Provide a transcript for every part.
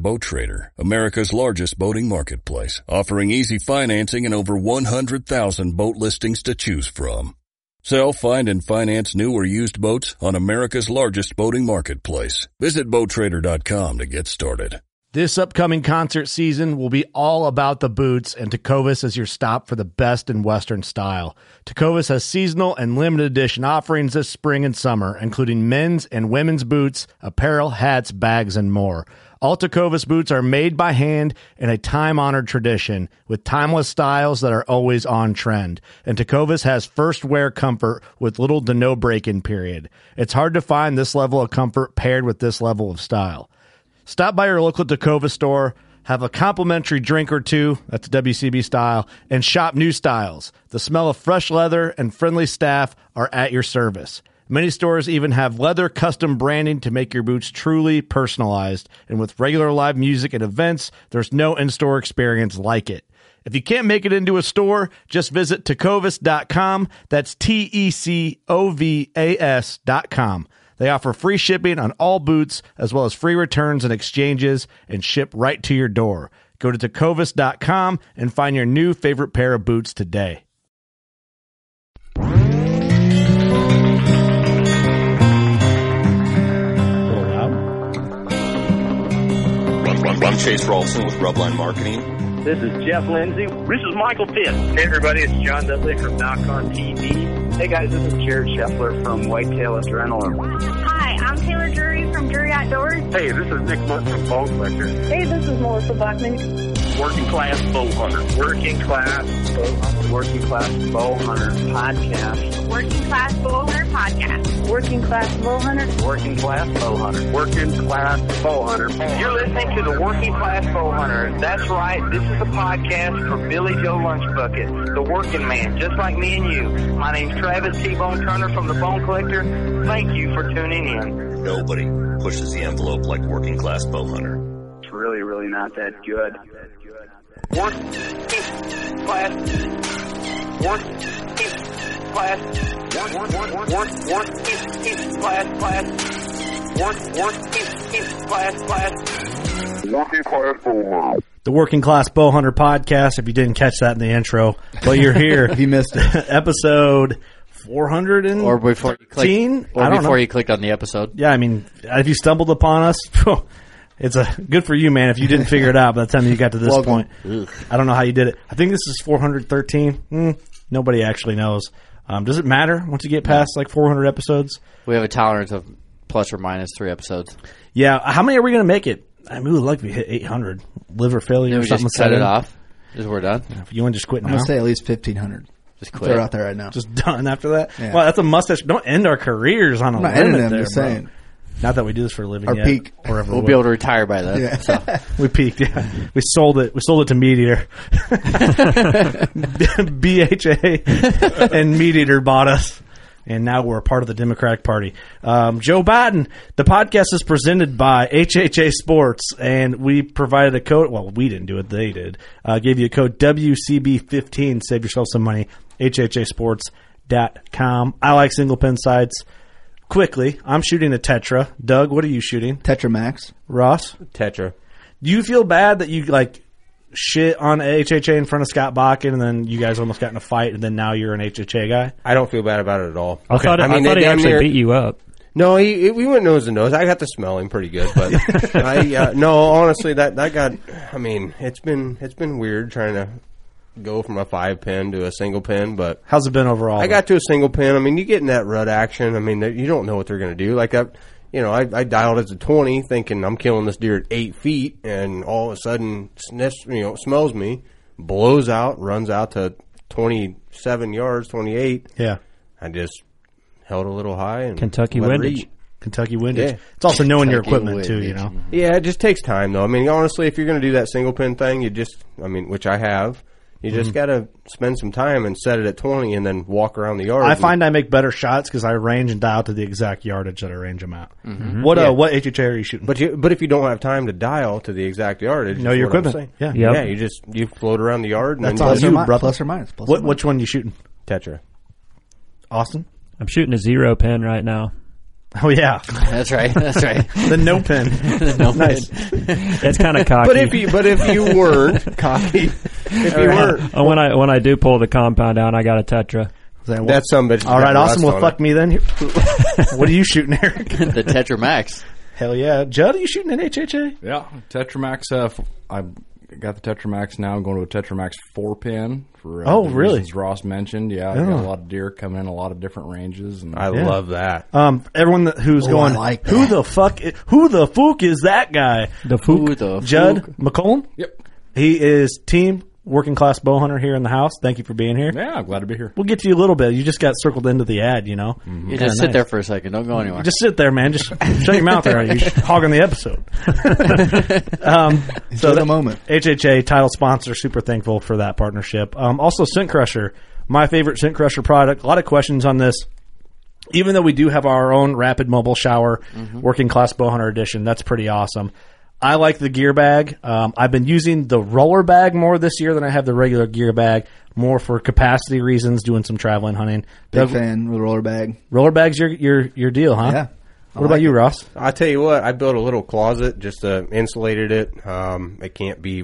Boat Trader, America's largest boating marketplace, offering easy financing and over 100,000 boat listings to choose from. Sell, find, and finance new or used boats on America's largest boating marketplace. Visit BoatTrader.com to get started. This upcoming concert season will be all about the boots, and Tecovas is your stop for the best in Western style. Tecovas has seasonal and limited edition offerings this spring and summer, including men's and women's boots, apparel, hats, bags, and more. All Tecovas boots are made by hand in a time-honored tradition with timeless styles that are always on trend. And Tecovas has first wear comfort with little to no break-in period. It's hard to find this level of comfort paired with this level of style. Stop by your local Tecovas store, have a complimentary drink or two, that's WCB style, and shop new styles. The smell of fresh leather and friendly staff are at your service. Many stores even have leather custom branding to make your boots truly personalized. And with regular live music and events, there's no in-store experience like it. If you can't make it into a store, just visit Tecovas.com. That's TECOVAS.com. They offer free shipping on all boots, as well as free returns and exchanges, and ship right to your door. Go to Tecovas.com and find your new favorite pair of boots today. I'm Chase Rolfson with Rubline Marketing. This is Jeff Lindsay. This is Michael Pitt. Hey, everybody, it's John Dudley from Knock on TV. Hey, guys, this is Jared Scheffler from Whitetail Adrenaline. Hi, I'm Taylor Drury from Drury Outdoors. Hey, this is Nick Munt from Bone Collector. Hey, this is Melissa Buckman. Working Class Bow Hunter. Working Class Bow Hunter. Working Class Bow Hunter Podcast. Working Class Bow Hunter Podcast. Working Class Bow Hunter. Working Class Bow Hunter. Working Class Bow Hunter. You're listening to the Working Class Bow Hunter. That's right. This is a podcast for Billy Joe Lunchbucket, the working man, just like me and you. My name's Travis T-Bone Turner from the Bone Collector. Thank you for tuning in. Nobody pushes the envelope like Working Class Bow Hunter. It's really, really not that good. Working Class. Working Class. Working Class Bow Hunter. The Working Class Bow Hunter Podcast, if you didn't catch that in the intro, but you're here. If you missed it. Episode 400 or before you clicked, or before you clicked on the episode. Yeah, I mean, if you stumbled upon us, it's good for you, man. If you didn't figure it out by the time you got to this point, I don't know how you did it. I think this is 413. Nobody actually knows. Does it matter once you get past like 400 episodes? We have a tolerance of plus or minus 3 episodes. Yeah, how many are we going to make it? I mean, we would like to hit 800. Liver failure or something. Just cut it off. Just we're done. If you want to just quit now. I'm going to say at least 1,500. Just quit. Throw it out there right now. Just done after that? Yeah. Well, that's a mustache. Don't end our careers on a limit. I'm not ending them, there, just saying. Not that we do this for a living Our yet. peak. Or ever we'll be able to retire by then. Yeah. So. We peaked, yeah. We sold it. We sold it to Meat Eater. BHA and Meat Eater bought us. And now we're a part of the Democratic Party. Joe Biden, the podcast is presented by HHA Sports, and we provided a code. Well, we didn't do it. They did. Gave you a code WCB15. Save yourself some money. HHAsports.com. I like single pin sights. Quickly, I'm shooting a Tetra. Doug, what are you shooting? Tetra Max. Ross? Tetra. Do you feel bad that you, like, shit on HHA in front of Scott Bakken, and then you guys almost got in a fight, and then now you're an HHA guy? I don't feel bad about it at all. I thought he actually beat you up. No, we went nose to nose. I got to smell him pretty good, but no, honestly, that got. I mean, it's been weird trying to go from a 5-pin to a single pin, but how's it been overall? I got to a single pin. I mean, you get in that rut action. I mean, you don't know what they're going to do. Like I dialed as a 20, thinking I'm killing this deer at 8 feet, and all of a sudden, sniffs, smells me, blows out, runs out to 27 yards, 28. Yeah, I just held a little high and Kentucky windage. Kentucky windage. Yeah. It's also knowing your equipment too, Yeah, it just takes time though. I mean, honestly, if you're going to do that single pin thing, which I have. You just got to spend some time and set it at 20 and then walk around the yard. I find I make better shots because I range and dial to the exact yardage that I range them at. Mm-hmm. What HHA are you shooting? But if you don't have time to dial to the exact yardage, know your equipment. Yeah, yep. Yeah. You float around the yard. And that's then all you, brother. Plus or minus. Which one are you shooting? Tetra. Austin? I'm shooting a 0 pin right now. Oh, yeah. That's right. That's right. The no pin. Nice. It's kind of cocky. But if you weren't cocky, when I do pull the compound down, I got a Tetra. That's some bitch. All right, awesome. Well, fuck me then. What are you shooting, Eric? The Tetra Max. Hell yeah. Judd, are you shooting an HHA? Yeah, Tetra Max. I got the Tetra Max now. I'm going to a Tetra Max 4-pin. For, oh, really? As Ross mentioned, yeah, I've got a lot of deer coming in a lot of different ranges. And I love that. Everyone who's going, who the fuck is that guy? Judd McCollum? Yep. He is team working class bow hunter here in the house. Thank you for being here. Yeah, I'm glad to be here. We'll get to you a little bit. You just got circled into the ad, you know. Mm-hmm. You just sit there for a second. Don't go anywhere. Just sit there, man. Just shut your mouth there. You're hogging the episode. So the moment. HHA title sponsor. Super thankful for that partnership. Also, Scent Crusher, my favorite Scent Crusher product. A lot of questions on this. Even though we do have our own rapid mobile shower, working class bow hunter edition, that's pretty awesome. I like the gear bag. I've been using the roller bag more this year than I have the regular gear bag, more for capacity reasons, doing some traveling hunting. Big fan of the roller bag. Roller bag's your deal, huh? Yeah. What about you, Ross? I tell you what, I built a little closet, just insulated it. It can't be,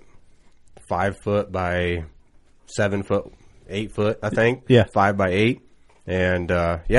5 foot by 7 foot, 8 foot, I think. Yeah. 5 by 8. And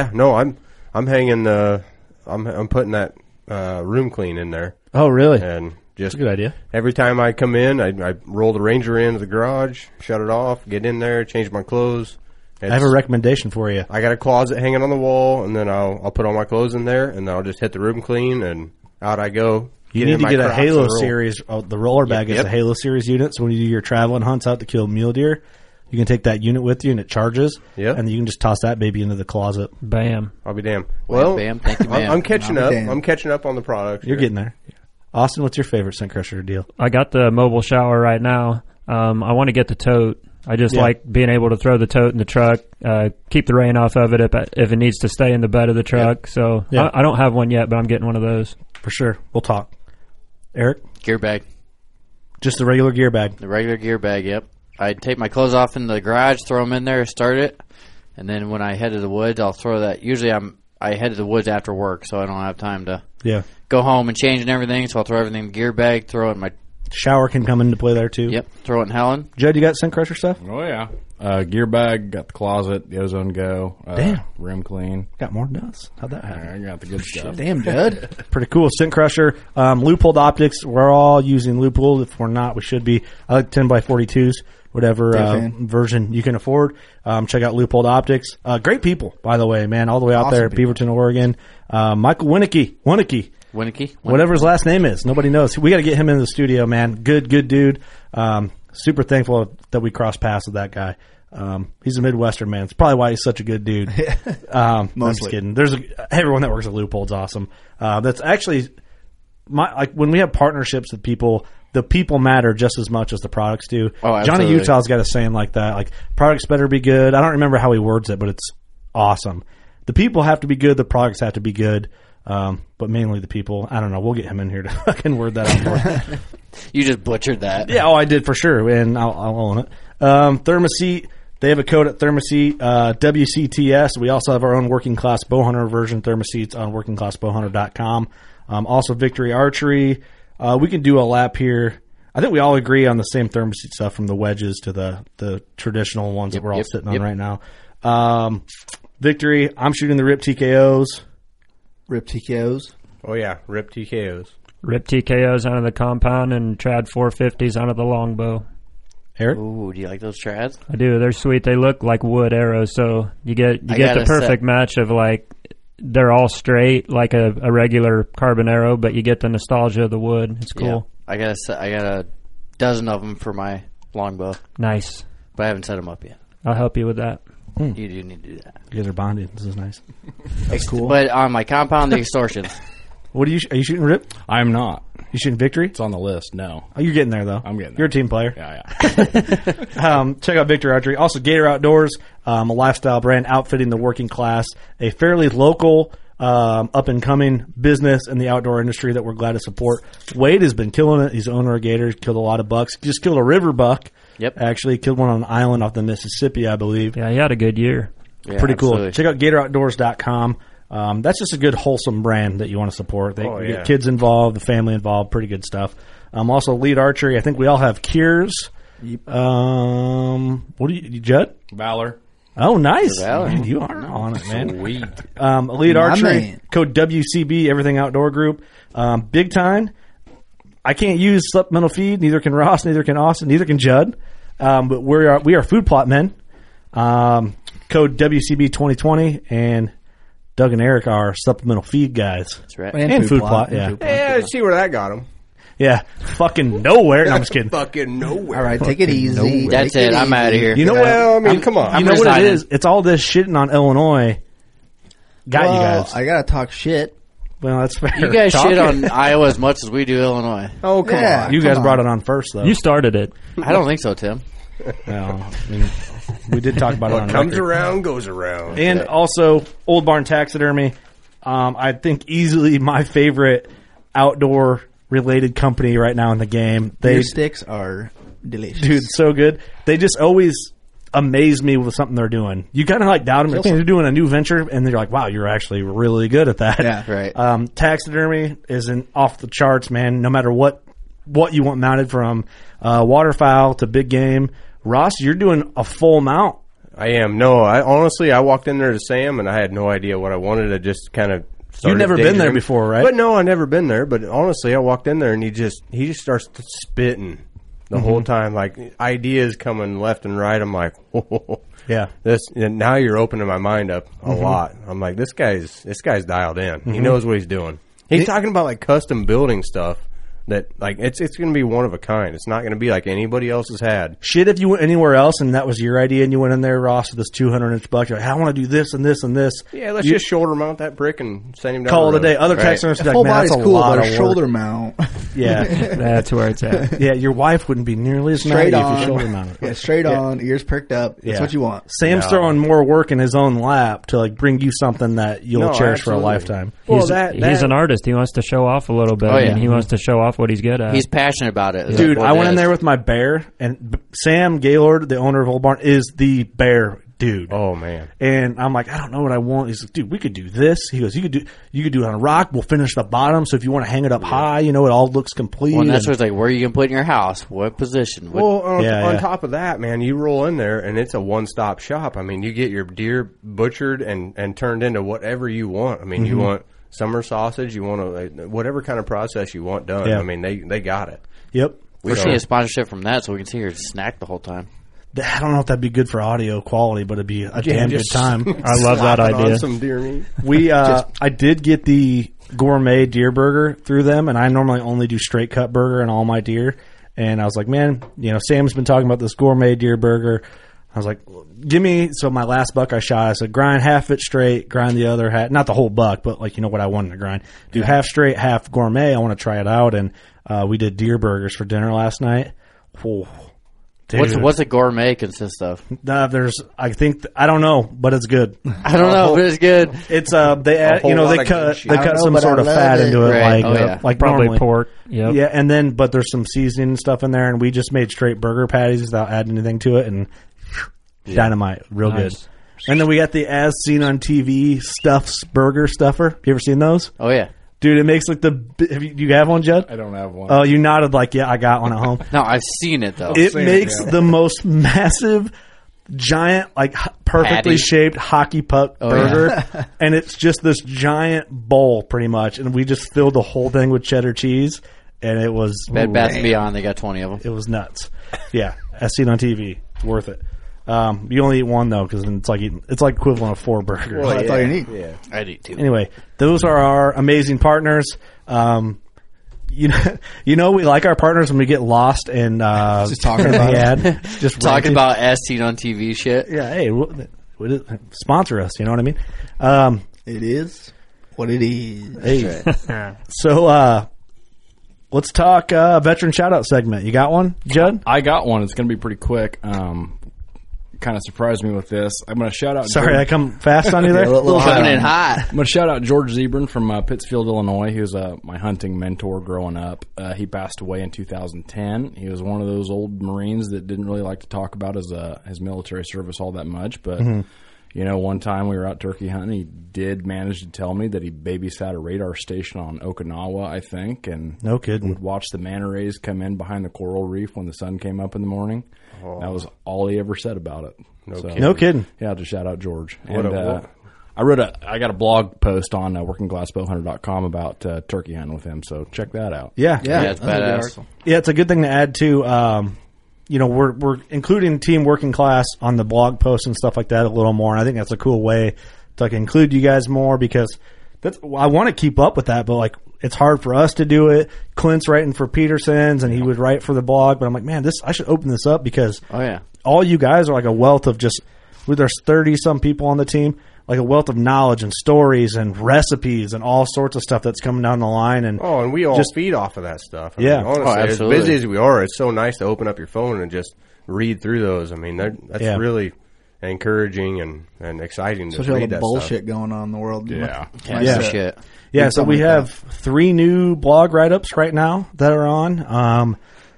I'm hanging I'm putting that room clean in there. Oh, really? And just that's a good idea. Every time I come in, I roll the Ranger into the garage, shut it off, get in there, change my clothes. I have a recommendation for you. I got a closet hanging on the wall, and then I'll put all my clothes in there, and then I'll just hit the room clean, and out I go. You need to get a Halo series. The roller bag is a Halo series unit, so when you do your traveling hunts out to kill mule deer, you can take that unit with you, and it charges. Yep. And you can just toss that baby into the closet. Bam. I'll be damned. Well, bam. Thank you, ma'am. I'm catching up. I'm catching up on the product. You're getting there. Austin, what's your favorite Scent Crusher deal? I got the mobile shower right now. I want to get the tote. I just like being able to throw the tote in the truck, keep the rain off of it if it needs to stay in the bed of the truck. Yep. So I don't have one yet, but I'm getting one of those. For sure. We'll talk. Eric? Gear bag. Just the regular gear bag? The regular gear bag, yep. I'd take my clothes off in the garage, throw them in there, start it, and then when I head to the woods, I'll throw that. Usually I head to the woods after work, so I don't have time to go home and change and everything, so I'll throw everything in the gear bag, throw it in my... Shower can come into play there, too. Yep, throw it in Helen. Judd, you got Scent Crusher stuff? Oh, yeah. Gear bag, got the closet, the Ozone Go. Damn. Room clean. Got more than us. How'd that happen? I got the good stuff. Damn, Judd. Pretty cool. Scent Crusher. Loophole optics. We're all using Loophole. If we're not, we should be. I like 10x42s. Whatever version you can afford. Check out Loophole Optics. Great people, by the way, man. All the way out there at Beaverton, Oregon. Michael Winicky. Whatever his last name is. Nobody knows. We got to get him in the studio, man. Good dude. Super thankful that we crossed paths with that guy. He's a Midwestern man. It's probably why he's such a good dude. I'm just kidding. Everyone that works at Loophole's awesome. That's actually when we have partnerships with people, the people matter just as much as the products do. Oh, Johnny Utah's got a saying like that, like products better be good. I don't remember how he words it, but it's awesome. The people have to be good. The products have to be good. But mainly the people. I don't know. We'll get him in here to fucking word that out for. You just butchered that. Yeah, I did for sure, and I'll own it. Thermoset. They have a code at Thermoset, WCTS. We also have our own working class bowhunter version, Thermosets, on workingclassbowhunter.com. Also, Victory Archery. We can do a lap here. I think we all agree on the same Thermoset stuff, from the wedges to the traditional ones that we're all sitting on right now. Victory. I'm shooting the RIP TKOs. RIP TKOs. Oh, yeah. RIP TKOs. RIP TKOs out of the compound and Trad 450s out of the longbow. Eric? Ooh, do you like those trads? I do. They're sweet. They look like wood arrows, so you get the perfect match of like they're all straight like a regular carbon arrow, but you get the nostalgia of the wood. It's cool. Yeah. I got a dozen of them for my longbow. Nice. But I haven't set them up yet. I'll help you with that. You do need to do that. You guys are bonded. This is nice. That's cool. But on my compound, the extortions. Are you shooting RIP? I'm not. You shooting Victory? It's on the list. No. Oh, you're getting there though. I'm getting there. You're a team player. Yeah. Check out Victory Archery. Also, Gator Outdoors, a lifestyle brand outfitting the working class, a fairly local, up and coming business in the outdoor industry that we're glad to support. Wade has been killing it. He's the owner of Gator. He's killed a lot of bucks. Just killed a river buck. Yep. Actually, killed one on an island off the Mississippi, I believe. Yeah, he had a good year. Yeah, pretty cool. Check out GatorOutdoors.com. That's just a good, wholesome brand that you want to support. They yeah. get kids involved, the family involved, pretty good stuff. Also, Elite Archery. I think we all have Cures. Yep. What do you, Judd? Valor. Oh, nice. Valor. Man, you are on it, man. Sweet. Elite My Archery, man. code WCB, Everything Outdoor Group. Big Time. I can't use supplemental feed. Neither can Ross. Neither can Austin. Neither can Judd. But we are Food Plot Men. Code WCB 2020, and Doug and Eric are supplemental feed guys. That's right. And Food Plot. Yeah. Yeah, see where that got him. Yeah. Fucking nowhere. No, I'm just kidding. Fucking nowhere. All right, take it easy. That's Take it. I'm out of here. You know Well, what? I mean, come on. You know what it resigning. is? It's all this shitting on Illinois. Got you guys. I gotta talk shit. Well, that's fair. You guys Talk shit it. on Iowa as much as we do Illinois. Oh, come Yeah. on. You guys Come brought on. it on first, though. You started it. I don't think so, Tim. No, I mean, we did talk about it on What comes record. around goes around. And also, Old Barn Taxidermy. I think easily my favorite outdoor-related company right now in the game. Your sticks are delicious. Dude, so good. They just always amaze me with something they're doing. You kind of like doubt them. They're doing a new venture, and they're like, wow, you're actually really good at that. Yeah. Right. Taxidermy is off the charts, man. No matter what you want mounted, from waterfowl to big game. Ross, you're doing a full mount. I am. No, I walked in there to Sam, and I had no idea what I wanted. I just kind of started You've never been there daydreaming. before, right? But no, I've never been there. But honestly, I walked in there, and he just starts spitting the whole time, like ideas coming left and right. I'm like, whoa. Yeah. And now you're opening my mind up a lot. I'm like, this guy's dialed in. He knows what he's doing. He's talking about like custom building stuff that like it's going to be one of a kind. It's not going to be like anybody else has had. Shit, if you went anywhere else and that was your idea and you went in there, Ross, with this 200-inch buck, you're like, I want to do this and this and this. Yeah, let's just shoulder mount that brick and send him down call the it a road. day. Other Right. taxidermists are like, Full man, body's that's a cool, lot but of a work. shoulder mount. Yeah. That's where it's at. Yeah, your wife wouldn't be nearly as mad Straight at you if on. you shoulder mounted. Yeah, straight on, ears perked up. That's what you want. Sam's throwing more work in his own lap to like bring you something that you'll No, cherish for a absolutely. lifetime. Well, He's an artist. He wants to show off a little bit. Oh, yeah. And he wants to show off what he's good at. He's passionate about it. Dude, What I it went in is. there with my bear, and Sam Gaylord, the owner of Old Barn, is the bear dude. Oh man. And I'm like, I don't know what I want. He's like, dude, we could do this. He goes, you could do it on a rock. We'll finish the bottom. So if you want to hang it up high, it all looks complete. Well, and that's And- what's like, where are you going to put it in your house? What position? What, Well, on Yeah. top of that, man, you roll in there and it's a one-stop shop. I mean, you get your deer butchered and turned into whatever you want. I mean, you want summer sausage, you want whatever kind of process you want done. Yeah. I mean, they got it. Yep. we should need a sponsorship from that so we can sit here and snack the whole time. I don't know if that'd be good for audio quality, but it'd be a damn good time. I love that Slap it on idea. some deer meat. We, I did get the gourmet deer burger through them, and I normally only do straight cut burger in all my deer. And I was like, man, Sam's been talking about this gourmet deer burger. I was like, so my last buck I shot, I said, grind half it straight, grind the other half, not the whole buck, but like, what I wanted to grind. Do half straight, half gourmet. I want to try it out. And, we did deer burgers for dinner last night. Whoa. Dude. What's a gourmet consist of? I don't know, but it's good. I don't know, but it's good. It's they add, whole lot of good shit. they I cut don't know, some but sort I of love fat it. into it, Right. like Oh, yeah. like Probably normally. pork. Yep. Yeah, and then but there's some seasoning and stuff in there, and we just made straight burger patties without adding anything to it, and dynamite, real Nice. good. And then we got the As Seen on TV Stuffs Burger Stuffer. You ever seen those? Oh, yeah. Dude, it makes like you have one, Judd? I don't have one. Oh, you nodded like, yeah, I got one at home. No, I've seen it, though. It seen it, makes yeah. the most massive, giant, like perfectly Patty. shaped hockey puck Oh, burger, and it's just this giant bowl, pretty much. And we just filled the whole thing with cheddar cheese, and it was Bed Bath & Beyond, they got 20 of them. it was nuts. Yeah, as seen on TV, it's worth it. You only eat one though, because it's like equivalent of 4 burgers. Well, that's all you need. Yeah. I'd eat two. Anyway, those are our amazing partners. We like our partners when we get lost and Just talking about the it. ad, just Talking ranting. about as seen on TV shit. Yeah, hey, sponsor us. You know what I mean? It is what it is. Hey, so let's talk veteran shout out segment. You got one, Judd? I got one. It's going to be pretty quick. Kind of surprised me with this. I'm going to shout out. Sorry, I come fast on you there. Yeah, a little Coming in hot. hot. I'm going to shout out George Zebrin from Pittsfield, Illinois. He was my hunting mentor growing up. He passed away in 2010. He was one of those old Marines that didn't really like to talk about his military service all that much, but one time we were out turkey hunting, he did manage to tell me that he babysat a radar station on Okinawa, I think, and no kidding, would watch the manta rays come in behind the coral reef when the sun came up in the morning. Oh. That was all he ever said about it. No kidding. Yeah, to shout out George. I got a blog post on workingclassbowhunter.com about turkey hunting with him, so check that out. Yeah, it's badass. Yeah, it's a good thing to add too. We're including Team Working Class on the blog post and stuff like that a little more, and I think that's a cool way to include you guys more because I want to keep up with that, but it's hard for us to do it. Clint's writing for Peterson's, and he would write for the blog, but I'm like, man, I should open this up because all you guys are a wealth of there's 30-some people on the team, a wealth of knowledge and stories and recipes and all sorts of stuff that's coming down the line. And we all feed off of that stuff. I mean, honestly, absolutely. As busy as we are, it's so nice to open up your phone and just read through those. I mean, that's really encouraging and exciting to especially read all the that bullshit stuff. going on in the world. Shit. Yeah, so we have 3 new blog write-ups right now that are on.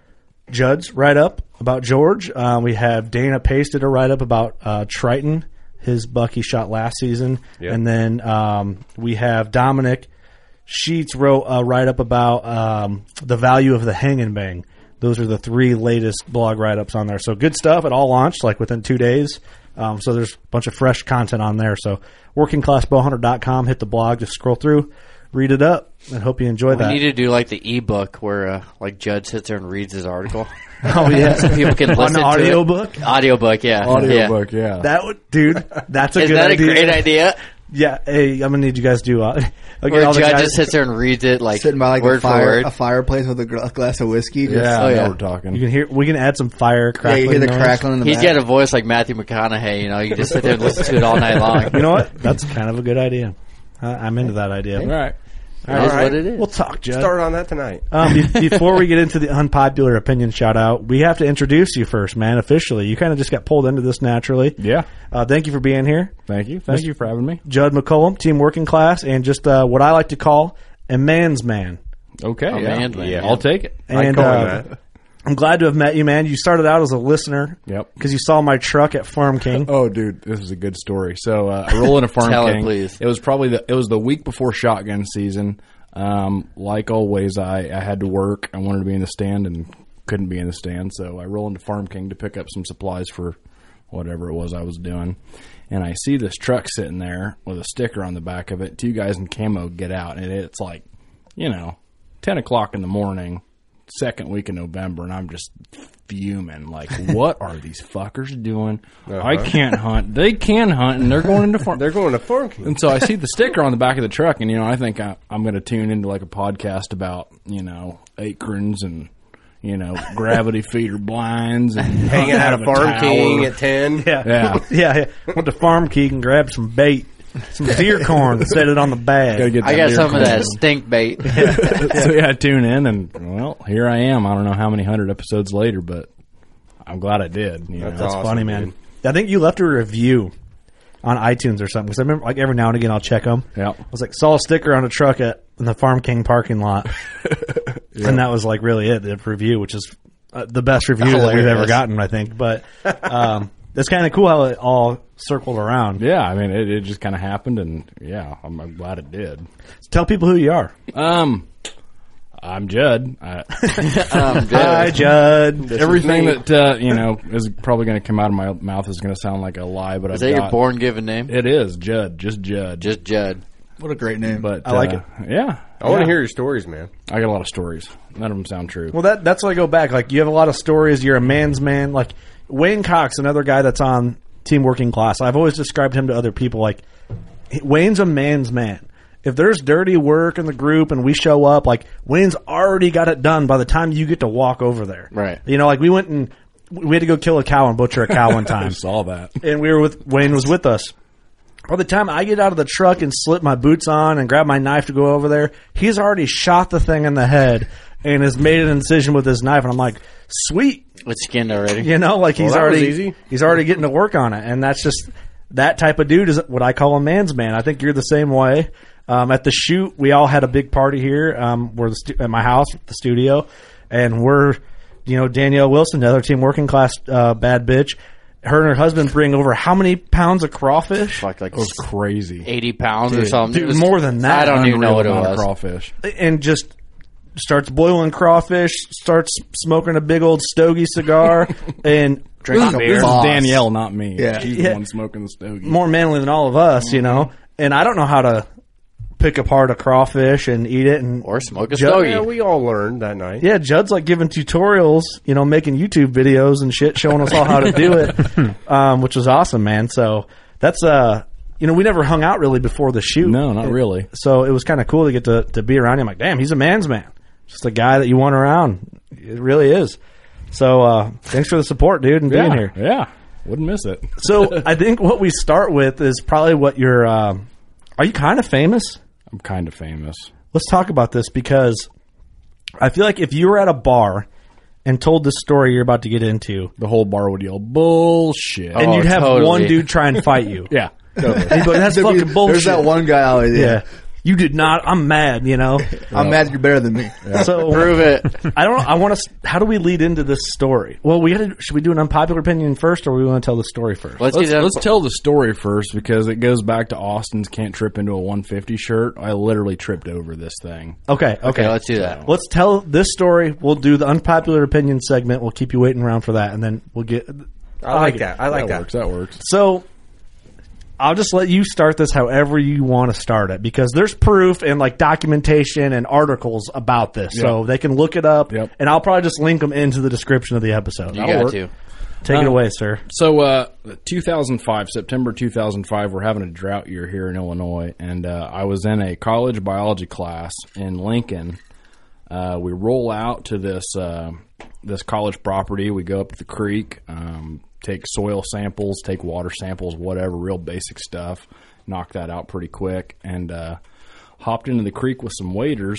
Judd's write-up about George. We have Dana pasted a write-up about Triton, his buck he shot last season. Yep. And then we have Dominic Sheets wrote a write-up about the value of the hang and bang. Those are the 3 latest blog write-ups on there. So good stuff. It all launched within 2 days. So there's a bunch of fresh content on there. So workingclassbowhunter.com, hit the blog, just scroll through, read it up, and hope you enjoy that. We need to do the ebook where Judd sits there and reads his article. Oh yeah, so people can listen to audiobook. Audiobook, yeah. Audiobook, yeah. That would, dude, that's a Is good that idea. a great idea? Yeah, hey, I'm gonna need you guys to do. Where Judd just sits there and reads it sitting by word for word. A fireplace with a glass of whiskey. Just, yeah, we're talking. You can hear. We can add some fire crackling. Yeah, you hear the noise. crackling in the He's back. got a voice like Matthew McConaughey. You just sit there and listen to it all night long. You know what? That's kind of a good idea. I'm into that idea. All right. All right. What it is. We'll talk, Judd. Start on that tonight. Before we get into the unpopular opinion shout out, we have to introduce you first, man. Officially, you kind of just got pulled into this naturally. Yeah. Thank you for being here. Thank you. Thank you for having me. Judd McCollum, Team Working Class, and just what I like to call a man's man. Okay. Man. I'll take it. And I'm glad to have met you, man. You started out as a listener. Yep. Because you saw my truck at Farm King. Oh, dude, this is a good story. So I roll in a Farm Tell King. it, please. It was the week before shotgun season. Like always, I had to work. I wanted to be in the stand and couldn't be in the stand, so I roll into Farm King to pick up some supplies for whatever it was I was doing. And I see this truck sitting there with a sticker on the back of it. 2 guys in camo get out, and it's 10 o'clock in the morning, second week in November, and I'm just fuming. What are these fuckers doing? I can't hunt. They can hunt, and they're going into farm. They're going to Farm King. And so I see the sticker on the back of the truck, and I think I'm going to tune into a podcast about acorns and gravity feeder blinds and hanging out at Farm King at 10. Yeah. Went to Farm King and grabbed some bait. Some deer corn and set it on the bag. I got some of that stink bait. So I tune in, and here I am. I don't know how many 100 episodes later, but I'm glad I did. That's awesome, funny, man. Dude. I think you left a review on iTunes or something because I remember every now and again I'll check them. Yeah, I was saw a sticker on a truck in the Farm King parking lot, and that was really it. The review, which is the best review that we've ever gotten, I think. But that's kind of cool how it all circled around. Yeah, I mean, it just kind of happened, and I'm glad it did. So tell people who you are. I'm Judd. Hi, Judd. Everything that is probably going to come out of my mouth is going to sound like a lie, but is that your born given name? It is Judd. Just Judd. Just Judd. What a great name. But I like it. Yeah, I want to hear your stories, man. I got a lot of stories. None of them sound true. Well, that's why I go back. You have a lot of stories. You're a man's man. Wayne Cox, another guy that's on Team Working Class. I've always described him to other people Wayne's a man's man. If there's dirty work in the group and we show up, Wayne's already got it done by the time you get to walk over there. Right. We went and we had to go kill a cow and butcher a cow one time. I saw that. And Wayne was with us. By the time I get out of the truck and slip my boots on and grab my knife to go over there, he's already shot the thing in the head and has made an incision with his knife. And I'm like, sweet. It's skinned already. He's already getting to work on it. And that's just, that type of dude is what I call a man's man. I think you're the same way. At the shoot, we all had a big party here. We're at my house, the studio, and we're, Danielle Wilson, the other Team Working Class bad bitch, her and her husband bring over how many pounds of crawfish? Like It was crazy. 80 pounds or something. Dude, more than that. I don't even know what it Unreal amount was. of crawfish. And just starts boiling crawfish, starts smoking a big old stogie cigar, and drinking This is Danielle, not me. Yeah. She's Yeah. the one smoking the stogie. more manly than all of us, you know. And I don't know how to pick apart a crawfish and eat it, and Or smoke a Judd- stogie. Yeah, we all learned that night. Yeah, Judd's like giving tutorials, you know, making YouTube videos and shit, showing us all how to do it, which was awesome, man. So that's you know, we never hung out really before the shoot. No, not really. So it was kind of cool to get to be around him. Like, damn, he's a man's man. Just a guy that you want around. It really is. So thanks for the support, dude, and being here. Yeah, wouldn't miss it. So I think what we start with is probably what you're. Are you kind of famous? I'm kind of famous. Let's talk about this because I feel like if you were at a bar and told this story you're about to get into, The whole bar would yell, bullshit. and you'd have totally. one dude try and fight you. Yeah. Totally. And he'd be like, that's fucking bullshit. There's that one guy always. Yeah. You did not. I'm mad, you know? I'm mad you're better than me. So Prove it. I want to. How do we lead into this story? Well, should we do an unpopular opinion first, or we want to tell the story first? Let's tell the story first because it goes back to Austin's can't trip into a 150 shirt. I literally tripped over this thing. Okay, let's do that. Let's tell this story. We'll do the unpopular opinion segment. We'll keep you waiting around for that, and then we'll get. I like that. I like that. That works. So I'll just let you start this however you want to start it because there's proof and like documentation and articles about this, so they can look it up. Yep. And I'll probably just link them into the description of the episode. You got to. Take it away, sir. So, 2005, September 2005, we're having a drought year here in Illinois, and I was in a college biology class in Lincoln. We roll out to this college property. We go up to the creek, take soil samples, take water samples, whatever, real basic stuff. Knock that out pretty quick, and hopped into the creek with some waders.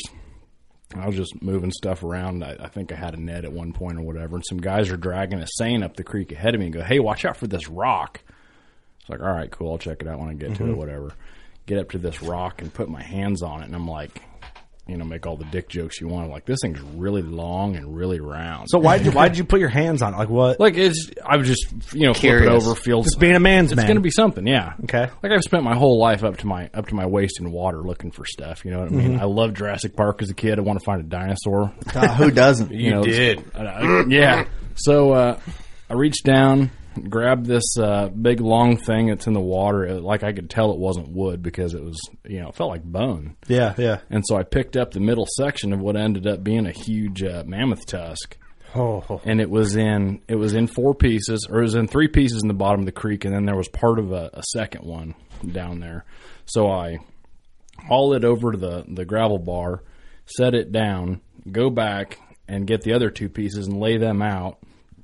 I was just moving stuff around. I think I had a net at one point or whatever, and some guys are dragging a seine up the creek ahead of me and go, hey, watch out for this rock. It's like, all right, cool, I'll check it out when I get to it, whatever. Get up to this rock and put my hands on it, and I'm like, you know, make all the dick jokes you want. Like, this thing's really long and really round. So why did you put your hands on it? Like what? Like, I was just, you know, flip it over, feel just being a man's man. It's going to be something, yeah. Okay. Like, I've spent my whole life up to my waist in water looking for stuff. You know what I mean? I loved Jurassic Park as a kid. I want to find a dinosaur. Who doesn't? You did. Yeah. So I reached down, grabbed this big long thing that's in the water. Like, I could tell it wasn't wood because it was, you know, it felt like bone. Yeah, yeah. And so I picked up the middle section of what ended up being a huge mammoth tusk. Oh. And it was in 4 pieces, or it was in 3 pieces in the bottom of the creek, and then there was part of a second one down there. So I haul it over to the gravel bar, set it down, go back and get the other 2 pieces and lay them out.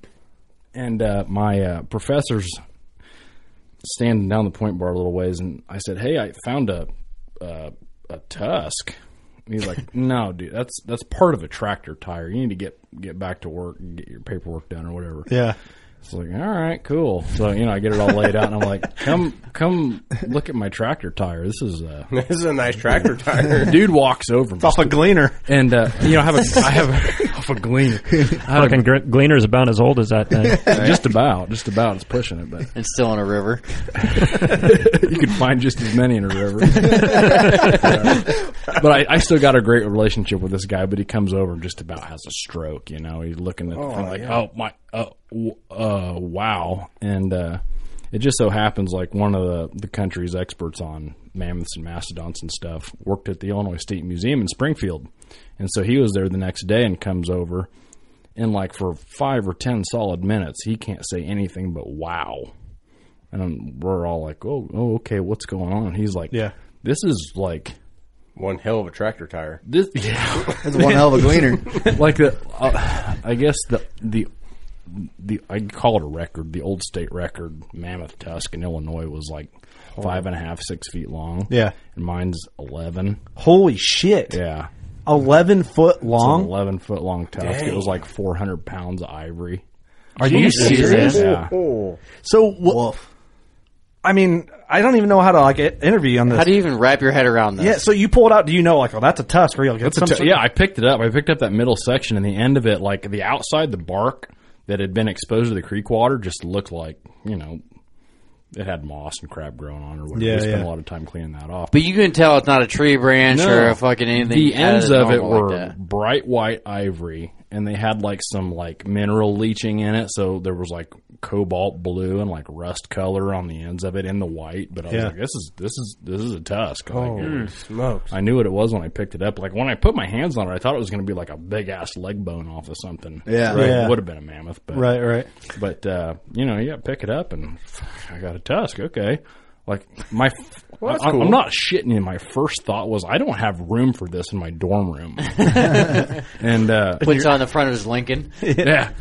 And my professor's standing down the point bar a little ways, and I said, hey, I found a tusk. And he's like, no, dude, that's part of a tractor tire. You need to get back to work and get your paperwork done or whatever. Yeah. It's like, all right, cool. So, you know, I get it all laid out, and I'm like, come look at my tractor tire. This is This is a nice tractor tire. Dude walks over. It's off a Gleaner. And, you know, I have off a Gleaner. Fucking Gleaner's about as old as that thing. Just about. It's pushing it, but It's still in a river. you can find just as many in a river. But I still got a great relationship with this guy, but he comes over and just about has a stroke, you know. He's looking at the thing like, wow. And it just so happens like one of the country's experts on mammoths and mastodons and stuff worked at the Illinois State Museum in Springfield. And so he was there the next day and comes over, and like for 5 or 10 solid minutes, he can't say anything but wow. And we're all like, oh, okay, what's going on? And he's like, Yeah. This is like One hell of a tractor tire. this. Yeah, That's one hell of a Gleaner. like I guess the I call it a record. The old state record mammoth tusk in Illinois was like 5.5, 6 feet long. Yeah. And mine's 11. Holy shit. Yeah. 11 foot It's an long? 11 foot long tusk. It was like 400 pounds of ivory. Are you serious? Yeah. So, Wolf. I mean, I don't even know how to like interview you on this. How do you even wrap your head around this? Yeah, so you pull it out. Do you know, like, oh, that's a tusk? Or you'll get some sort of- Yeah, I picked it up. I picked up that middle section, and the end of it, like the outside, the bark, that had been exposed to the creek water just looked like, it had moss and crap growing on or whatever. Yeah, we spent a lot of time cleaning that off. But you can tell it's not a tree branch or a fucking anything. The ends of it were like bright white ivory, and they had like some like mineral leaching in it. So there was like cobalt blue and like rust color on the ends of it in the white. But I was like, this is a tusk. Smokes! I knew what it was when I picked it up. Like when I put my hands on it, I thought it was going to be like a big ass leg bone off of something. Yeah, right. Yeah. It would have been a mammoth. But, Right. But pick it up and I got a tusk. Okay. Like I'm not shitting you. My first thought was I don't have room for this in my dorm room. And puts on the front of his Lincoln. Yeah.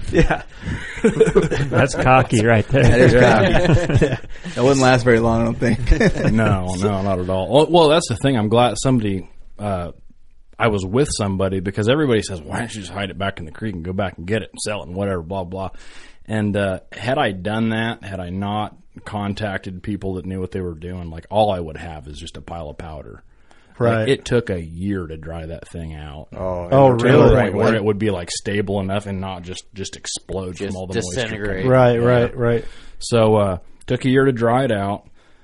That's cocky right there. That is cocky. That wouldn't last very long, I don't think. No, not at all. Well, that's the thing. I'm glad somebody. I was with somebody because everybody says, "Why don't you just hide it back in the creek and go back and get it and sell it and whatever, blah blah." And had I done that, had I not contacted people that knew what they were doing, like all I would have is just a pile of powder. Right. Like, it took a year to dry that thing out. Oh, really? To the point where it would be like stable enough and not just explode from all the disintegrate. moisture. Right. So took a year to dry it out.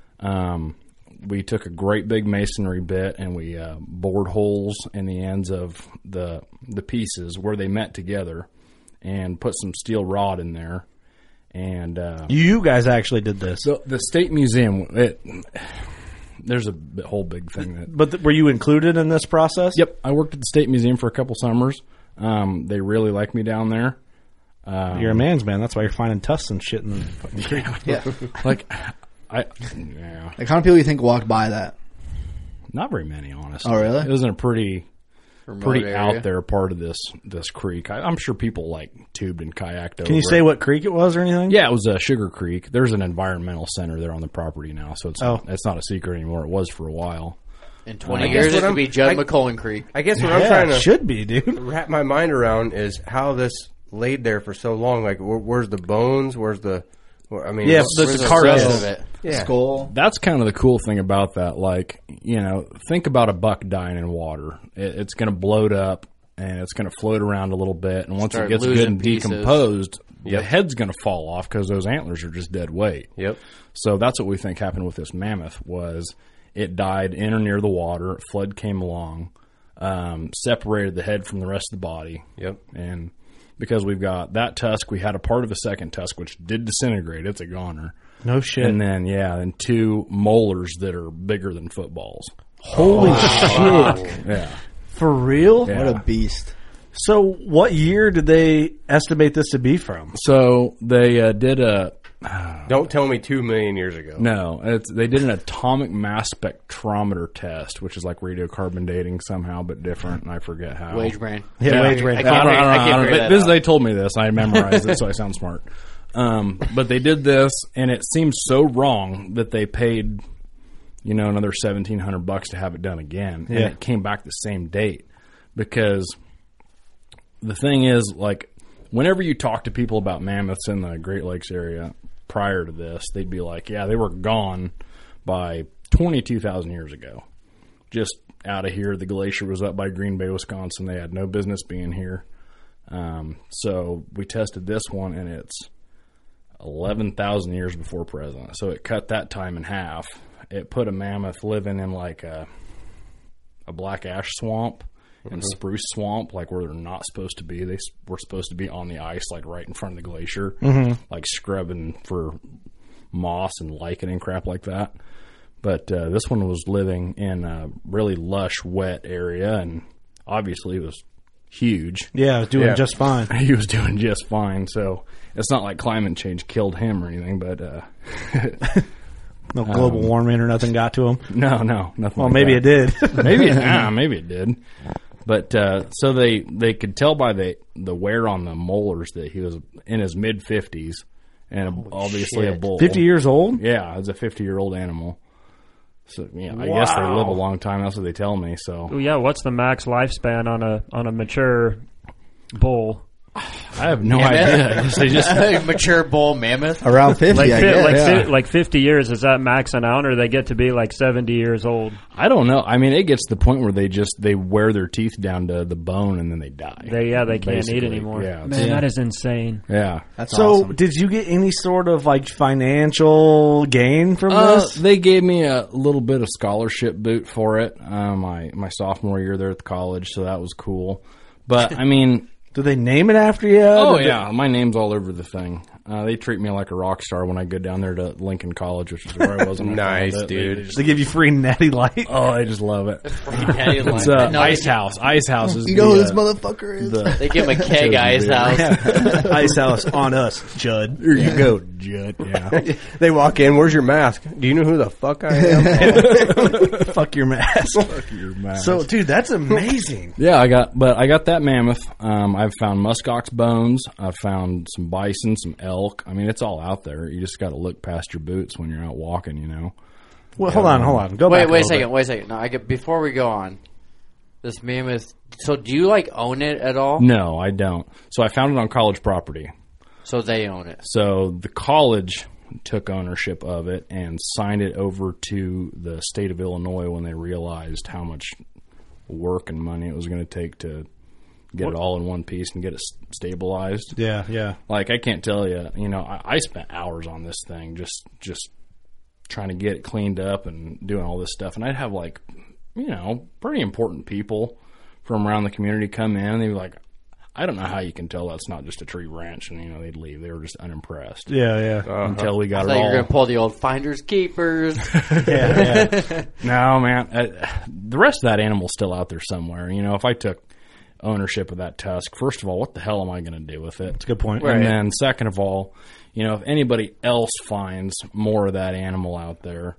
We took a great big masonry bit and we bored holes in the ends of the pieces where they met together and put some steel rod in there. And you guys actually did this. So the State Museum, there's a whole big thing. But were you included in this process? Yep. I worked at the State Museum for a couple summers. They really like me down there. You're a man's man. That's why you're finding tusks and shit in the fucking creek. Yeah. Like, Like, how many people do you think walked by that? Not very many, honestly. Oh, really? It was in a pretty area. out there part of this creek. I'm sure people like tubed and kayaked over. Can you say what creek it was or anything? Yeah, it was Sugar Creek. There's an environmental center there on the property now, so it's not a secret anymore. It was for a while. In 20 years, it could be Judd McCullen Creek. I guess what I'm trying to should be, dude. wrap my mind around is how this laid there for so long. Like, where's the bones? Where's the? I mean, the carcass of it. Yeah. Skull. That's kind of the cool thing about that. Like, think about a buck dying in water. It's going to bloat up and it's going to float around a little bit. And once it gets good and decomposed, the head's going to fall off because those antlers are just dead weight. Yep. So that's what we think happened with this mammoth was it died in or near the water. Flood came along, separated the head from the rest of the body. Yep. And because we've got that tusk, we had a part of a second tusk, which did disintegrate. It's a goner. No shit. And then, and two molars that are bigger than footballs. Holy shit. Yeah. For real? Yeah. What a beast. So what year did they estimate this to be from? So they did a... Don't tell me 2 million years ago. No, they did an atomic mass spectrometer test, which is like radiocarbon dating somehow, but different, and I forget how. Wage brain. Yeah, wage brain. I can't figure that out. They told me this. I memorized it, so I sound smart. But they did this, and it seems so wrong that they paid, another $1,700 to have it done again, and it came back the same date. Because the thing is, like, whenever you talk to people about mammoths in the Great Lakes area prior to this, they'd be like, yeah, they were gone by 22,000 years ago. Just out of here. The glacier was up by Green Bay, Wisconsin. They had no business being here. So we tested this one, and it's 11,000 years before present. So it cut that time in half. It put a mammoth living in like a black ash swamp and spruce swamp, like where they're not supposed to be. They were supposed to be on the ice, like right in front of the glacier, like scrubbing for moss and lichen and crap like that. But this one was living in a really lush, wet area, and obviously it was huge. Yeah, doing just fine. He was doing just fine, so it's not like climate change killed him or anything, but... no global warming or nothing got to him? No, nothing. Well, like maybe that. it did. Maybe it did. But so they could tell by the wear on the molars that he was in his mid-50s and obviously a bull. 50 years old? Yeah, it's a 50-year-old animal. So I guess they live a long time. That's what they tell me. So yeah, what's the max lifespan on a mature bull? I have no idea. They just mature bull mammoth. Around 50, I guess. Like 50 years, is that maxing out, or they get to be like 70 years old? I don't know. I mean, it gets to the point where they wear their teeth down to the bone and then they die. They can't eat anymore. Yeah, man, that is insane. Yeah, that's awesome. Did you get any sort of like financial gain from this? They gave me a little bit of scholarship boot for it. My sophomore year there at the college, so that was cool. But I mean. Do they name it after you? Oh, yeah. My name's all over the thing. They treat me like a rock star when I go down there to Lincoln College, which is where I was. Nice, dude. They give you free Natty Light. Oh, I just love it. Free Natty Light. It's Ice House. Ice House is you know who this motherfucker is? They give him a keg Ice House. Ice House on us, Judd. There you go, Judd. Yeah. They walk in, where's your mask? Do you know who the fuck I am? Fuck your mask. Fuck your mask. So, dude, that's amazing. Yeah, I got that mammoth. I've found muskox bones. I've found some bison, some elk. I mean, it's all out there. You just got to look past your boots when you're out walking, you know. Well, hold on. Go back. Wait a second. No, before we go on, this mammoth. So, do you like own it at all? No, I don't. So, I found it on college property. So they own it. So the college took ownership of it and signed it over to the state of Illinois when they realized how much work and money it was going to take to get it all in one piece and get it stabilized. Yeah. Like, I can't tell you, I spent hours on this thing just trying to get it cleaned up and doing all this stuff. And I'd have, like, pretty important people from around the community come in, and they'd be like, I don't know how you can tell that's not just a tree ranch, and they'd leave. They were just unimpressed. Yeah. Until we got it all. I thought you were going to pull the old finders keepers. Yeah. No, man. The rest of that animal's still out there somewhere. If I took ownership of that tusk, first of all, what the hell am I going to do with it? That's a good point. And then second of all, if anybody else finds more of that animal out there,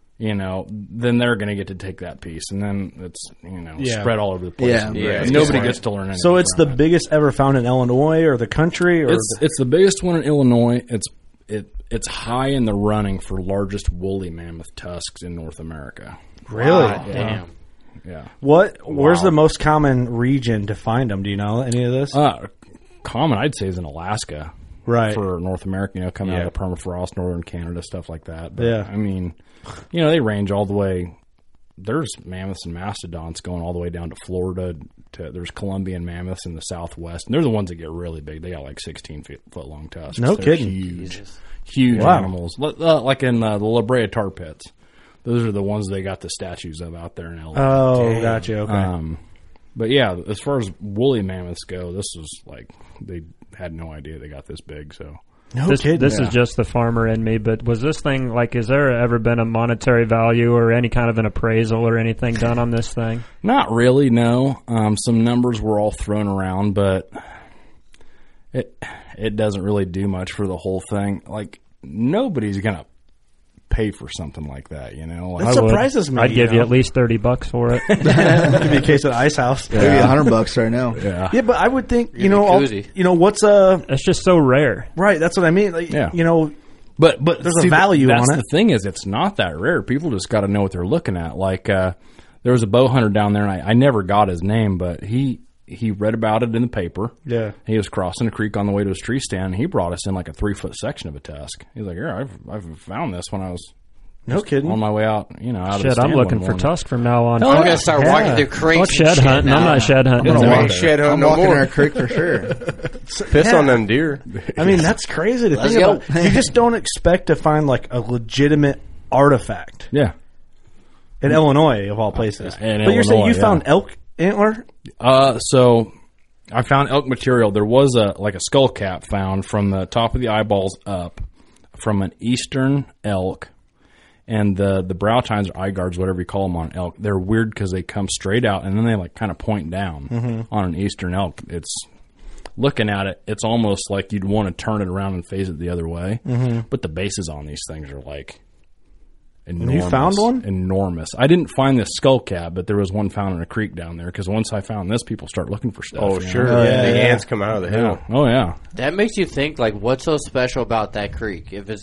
then they're going to get to take that piece, and then it's spread all over the place. Yeah. Nobody gets to learn anything. So it's the biggest ever found in Illinois or the country, or it's the biggest one in Illinois. It's high in the running for largest woolly mammoth tusks in North America. Really? Wow, damn. Yeah. Where's the most common region to find them? Do you know any of this? Common, I'd say, is in Alaska. Right. For North America, coming out of the permafrost, northern Canada, stuff like that. But, yeah. I mean, they range all the way. There's mammoths and mastodons going all the way down to Florida. There's Columbian mammoths in the southwest. And they're the ones that get really big. They got like 16-foot long tusks. No They're kidding. Huge animals. Like in the La Brea tar pits. Those are the ones they got the statues of out there in LA. Oh, gotcha. Okay. But yeah, as far as woolly mammoths go, this was like they had no idea they got this big. So This is just the farmer in me, but was this thing, like, has there ever been a monetary value or any kind of an appraisal or anything done on this thing? Not really, no. Some numbers were all thrown around, but it doesn't really do much for the whole thing. Like, nobody's going to pay for something like that, That surprises me. I'd give you at least $30 for it. Could be a case of the Ice House. Maybe $100 right now. Yeah, but I would think what's it's just so rare, right? That's what I mean. Like, but there's a value on it. The thing is, it's not that rare. People just got to know what they're looking at. Like there was a bow hunter down there, and I never got his name, but he read about it in the paper. Yeah. He was crossing a creek on the way to his tree stand. He brought us in like a 3-foot section of a tusk. He's like, "Here, I've found this when I was on my way out, out of the stand I'm looking for morning." tusk from now on. I'm gonna start walking through creeks. I'll shed hunting. I'm not shed hunting. I'm walking in our creek for sure. Piss on them deer. I mean, that's crazy to think about. You just don't expect to find like a legitimate artifact. Yeah. In Illinois, of all places. But you're saying you found elk antler? So I found elk material. There was a skull cap found from the top of the eyeballs up from an eastern elk, and the brow tines or eye guards, whatever you call them on elk, they're weird because they come straight out and then they like kind of point down on an eastern elk. It's looking at it, it's almost like you'd want to turn it around and face it the other way. But the bases on these things are like enormous. You found one? Enormous. I didn't find this skull cap, but there was one found in a creek down there because once I found this, people start looking for stuff. Oh, sure. The ants come out of the hill. Oh, yeah. That makes you think, like, what's so special about that creek? If it's that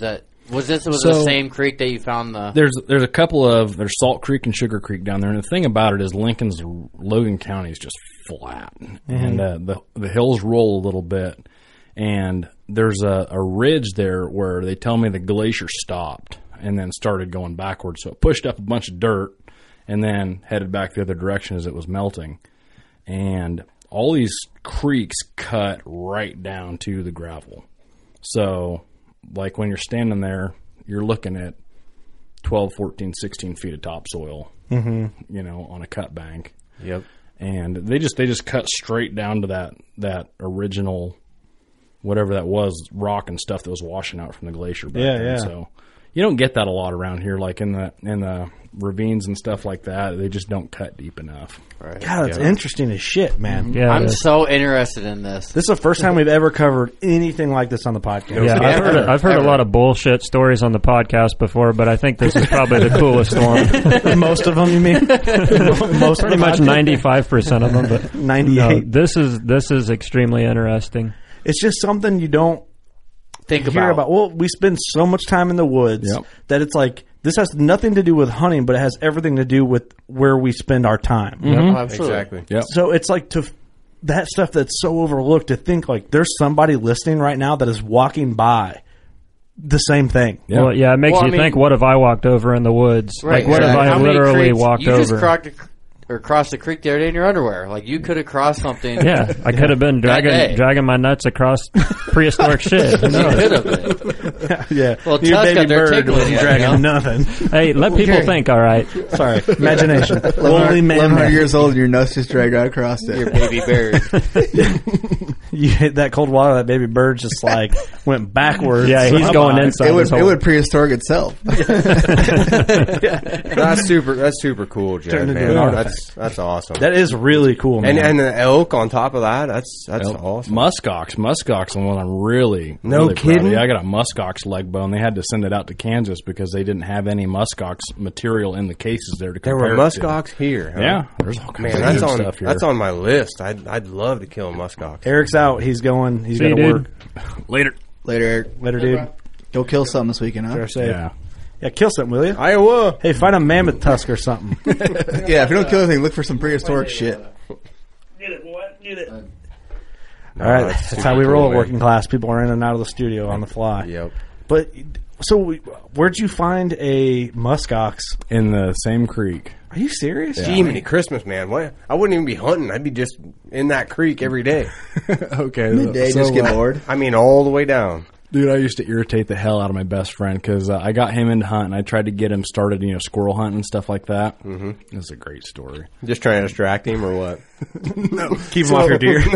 Was the same creek that you found the? There's a couple of there's Salt Creek and Sugar Creek down there, and the thing about it is Logan County is just flat, and the hills roll a little bit, and there's a ridge there where they tell me the glacier stopped and then started going backwards, so it pushed up a bunch of dirt and then headed back the other direction as it was melting, and all these creeks cut right down to the gravel. So, like when you're standing there, you're looking at 12, 14, 16 feet of topsoil, you know, on a cut bank. Yep. And they just cut straight down to that original, whatever that was, rock and stuff that was washing out from the glacier back then. Yeah. So you don't get that a lot around here, like in the ravines and stuff like that. They just don't cut deep enough. Right. God, it's interesting as shit, man. Yeah, I'm so interested in this. This is the first time we've ever covered anything like this on the podcast. Yeah, I've heard a lot of bullshit stories on the podcast before, but I think this is probably the coolest one. Most of them, you mean? Most pretty much 95% of them, but 98. No, this is extremely interesting. It's just something you don't Think hear about. Well, we spend so much time in the woods that it's like this has nothing to do with hunting, but it has everything to do with where we spend our time. Oh, absolutely. Exactly. Yep. So it's like that stuff that's so overlooked, to think like there's somebody listening right now that is walking by the same thing. Yeah. Well, yeah, it makes you think, what if I walked over in the woods? Right. Like, what if I How many literally creeks- walked you over? just crossed the creek the other day in your underwear. Like, you could have crossed something. Yeah, I could have been dragging my nuts across prehistoric shit. Who You knows? could have been. Yeah. Well, Your Tusk baby got there bird tickling wasn't you, dragging you know? nothing. Hey, let people think, all right? Sorry. Imagination. Only man. 100 years old and your nuts just drag right across it. Your baby bird. You hit that cold water, that baby bird just like went backwards. Yeah, he's going inside. It would prehistoric itself. That's super cool, Jeff, Turn into man. an artifact. That's awesome. That is really cool, man. And the elk on top of that, that's awesome. Muskox, the one I'm really No really kidding? proud of. Yeah, I got a muskox leg bone. They had to send it out to Kansas because they didn't have any muskox material in the cases there to There compare were it to. muskox here. Huh? Yeah, there's all kinds Man, of that's good on stuff here. that's on my list. I'd love to kill a muskox. Eric's out. He's going. He's See got to you, work. dude. Later. Later, Eric. Later, dude. Go kill something this weekend, huh? Fair save. Yeah. Yeah, kill something, will you? Iowa. Hey, find a mammoth tusk or something. Yeah, if you don't kill anything, look for some prehistoric shit. Get it, boy. Get it. All right, that's how we roll at Working Class. People are in and out of the studio on the fly. Yep. But so, where'd you find a muskox? In the same creek. Are you serious? Jiminy Christmas, man. What? I wouldn't even be hunting. I'd be just in that creek every day. Okay. Midday, just get bored. I mean, all the way down. Dude, I used to irritate the hell out of my best friend because I got him into hunting. I tried to get him started, squirrel hunting and stuff like that. Mm-hmm. It's a great story. Just trying to distract him or what? Keep him off your deer.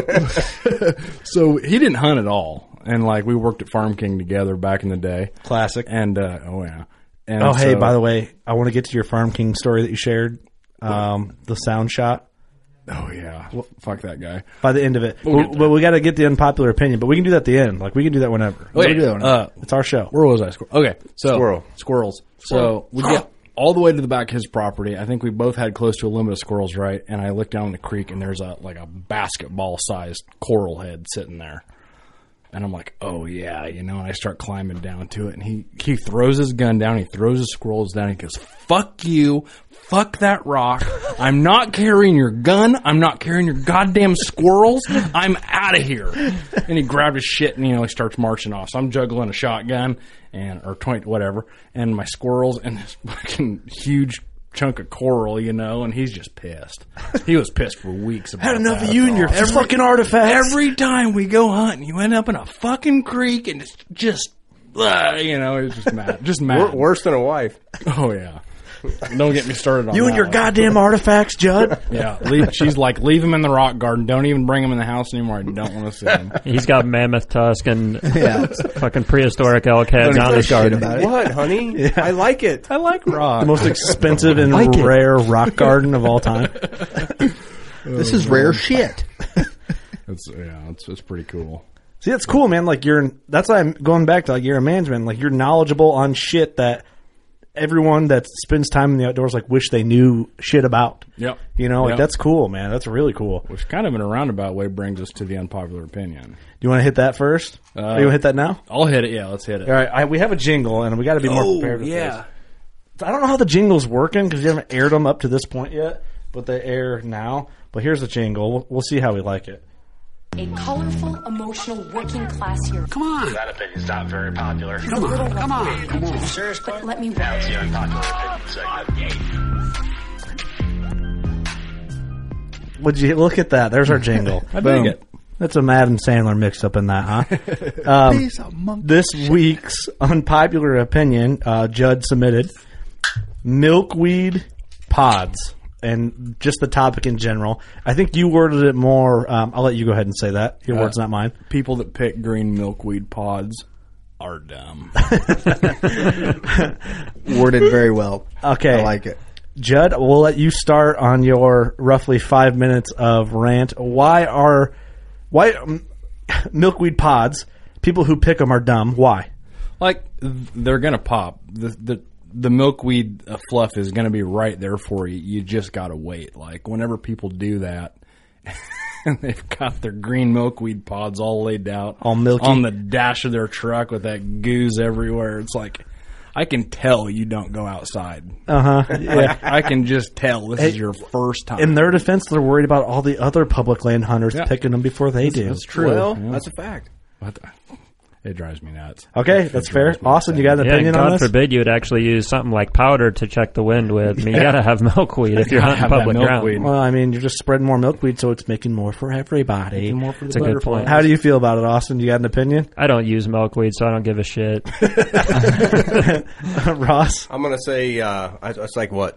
So he didn't hunt at all. And, we worked at Farm King together back in the day. Classic. And, oh, yeah. And Hey, by the way, I want to get to your Farm King story that you shared, the sound shot. Oh, yeah. Fuck that guy. By the end of it. But we got to get the unpopular opinion, but we can do that at the end. We can do that whenever. It's our show. Where was I? Okay, so Squirrels. So we get all the way to the back of his property. I think we both had close to a limit of squirrels, right? And I look down the creek, and there's a basketball-sized coral head sitting there. And I'm like, oh, yeah, and I start climbing down to it. And he throws his gun down. He throws his squirrels down. He goes, fuck you. Fuck that rock. I'm not carrying your gun. I'm not carrying your goddamn squirrels. I'm out of here. And he grabbed his shit and, he starts marching off. So I'm juggling a shotgun or 20, whatever, and my squirrels and this fucking huge chunk of coral, and he's just pissed. He was pissed for weeks about Had enough that. of you and your fucking artifacts. Every time we go hunting, you end up in a fucking creek and it's just, it's just mad. Just mad. Worse than a wife. Oh, yeah. Don't get me started on you that and your one. goddamn artifacts, Judd. Yeah, she's like, leave him in the rock garden. Don't even bring him in the house anymore. I don't want to see him. He's got mammoth tusk and fucking prehistoric elk heads on his garden. What, honey? I like it. I like rock. The most expensive and rare rock garden of all time. This is rare shit. It's pretty cool. See, that's cool, man. That's why I'm going back to you're a management. You're knowledgeable on shit that everyone that spends time in the outdoors like wish they knew shit about. Yep. Like that's cool, man. That's really cool. Which kind of in a roundabout way brings us to the unpopular opinion. Do you want to hit that first? You want to hit that now? I'll hit it. Yeah, let's hit it. All right. We have a jingle, and we got to be more prepared with this. I don't know how the jingle's working because you haven't aired them up to this point yet, but they air now. But here's the jingle. We'll see how we like it. A colorful, emotional, working class hero. Come on. That opinion's not very popular. Come on. Seriously? But let me That's the unpopular opinion segment. Would you look at that? There's our jingle. I dig it. That's a Adam Sandler mix up in that, huh? This week's unpopular opinion, Judd submitted milkweed pods. And just the topic in general. I think you worded it more. I'll let you go ahead and say that. Your words, not mine. People that pick green milkweed pods are dumb. Worded very well. Okay. I like it. Judd, we'll let you start on your roughly 5 minutes of rant. Why milkweed pods, people who pick them are dumb? Why? Like, they're going to pop. The milkweed fluff is going to be right there for you. You just got to wait. Like, whenever people do that, and they've got their green milkweed pods all laid out all milky on the dash of their truck with that goose everywhere, it's like, I can tell you don't go outside. Yeah. I can just tell this is your first time. In their defense, they're worried about all the other public land hunters picking them before they do. That's true. Well, that's a fact. It drives me nuts. Okay, that's fair. Austin, you got an opinion on this? God forbid you would actually use something like powder to check the wind with. I mean, you got to have milkweed if you're hunting public ground. Well, I mean, you're just spreading more milkweed, so it's making more for everybody. That's a good point. How do you feel about it, Austin? You got an opinion? I don't use milkweed, so I don't give a shit. Ross? I'm going to say it's like, what,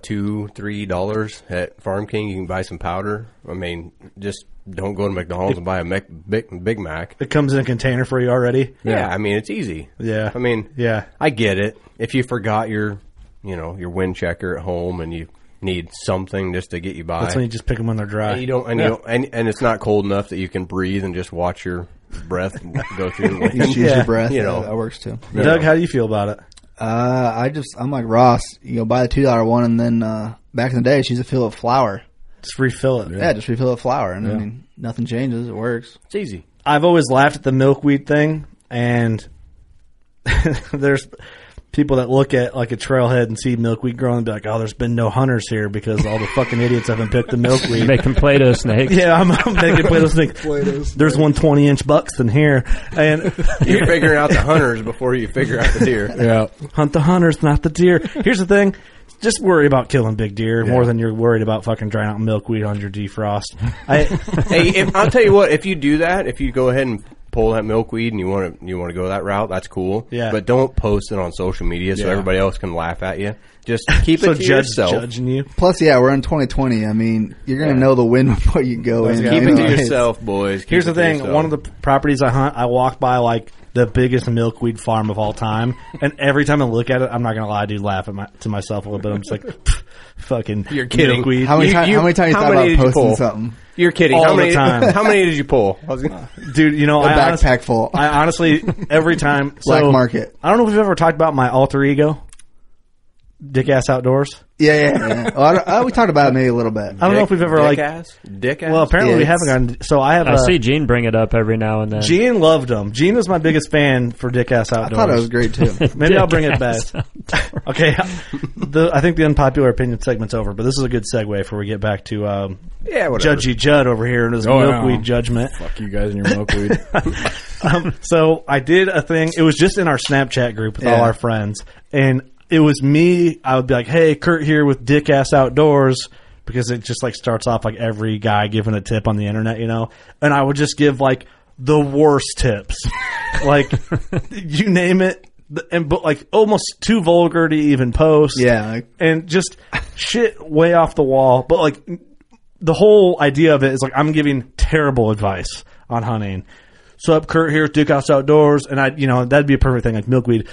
$2-3 at Farm King. You can buy some powder. I mean, just don't go to McDonald's and buy a Big Mac. It comes in a container for you already? Yeah, I mean, it's easy. Yeah. I mean, I get it. If you forgot your wind checker at home and you need something just to get you by. That's when you just pick them when they're dry. And it's not cold enough that you can breathe and just watch your breath go through the wind. You use your breath. That works too. Doug, how do you feel about it? I'm like Ross. Buy the $2 one, and then back in the day, she used to fill it with flour. Just refill it. Yeah, just refill it with flour, and I mean, nothing changes. It works. It's easy. I've always laughed at the milkweed thing, and there's people that look at like a trailhead and see milkweed growing and be like, "Oh, there's been no hunters here because all the fucking idiots haven't picked the milkweed." You're making Play-Doh snakes. Yeah, I'm making Play-Doh snakes. There's one 20-inch buxton here, and you're figuring out the hunters before you figure out the deer. Yeah, hunt the hunters, not the deer. Here's the thing. Just worry about killing big deer more than you're worried about fucking drying out milkweed on your defrost. I'll tell you what. If you do that, if you go ahead and pull that milkweed and you want to go that route, that's cool. Yeah. But don't post it on social media so everybody else can laugh at you. Just keep it to yourself. Judging you. Plus, we're in 2020. I mean, you're going to know the wind before you go in. Keep it to yourself, boys. Here's the thing. One of the properties I hunt, I walk by like the biggest milkweed farm of all time, and every time I look at it, I'm not gonna lie, I do laugh to myself a little bit. I'm just like, fucking, you're kidding. Milkweed. How many times you thought about posting something? You're kidding. All the time. How many did you pull? Dude, a backpack full. I honestly, every time. Black market. I don't know if we've ever talked about my alter ego, Dick Ass Outdoors. Yeah. Well, we talked about it maybe a little bit. I don't know if we've ever Dick ass? Well, apparently we haven't gotten. So I see Gene bring it up every now and then. Gene loved them. Gene was my biggest fan for Dick Ass Outdoors. I thought it was great too. Maybe I'll bring it back. Okay, I think the unpopular opinion segment's over, but this is a good segue before we get back to Judgy Judd over here and his milkweed judgment. Fuck you guys and your milkweed. So I did a thing. It was just in our Snapchat group with all our friends, and it was me. I would be like, "Hey, Kurt here with Dick Ass Outdoors," because it just like starts off like every guy giving a tip on the internet, and I would just give like the worst tips, like you name it, but like almost too vulgar to even post, and just shit way off the wall. But like the whole idea of it is like I'm giving terrible advice on hunting. So up, Kurt here with Dick Ass Outdoors, and that'd be a perfect thing, like milkweed.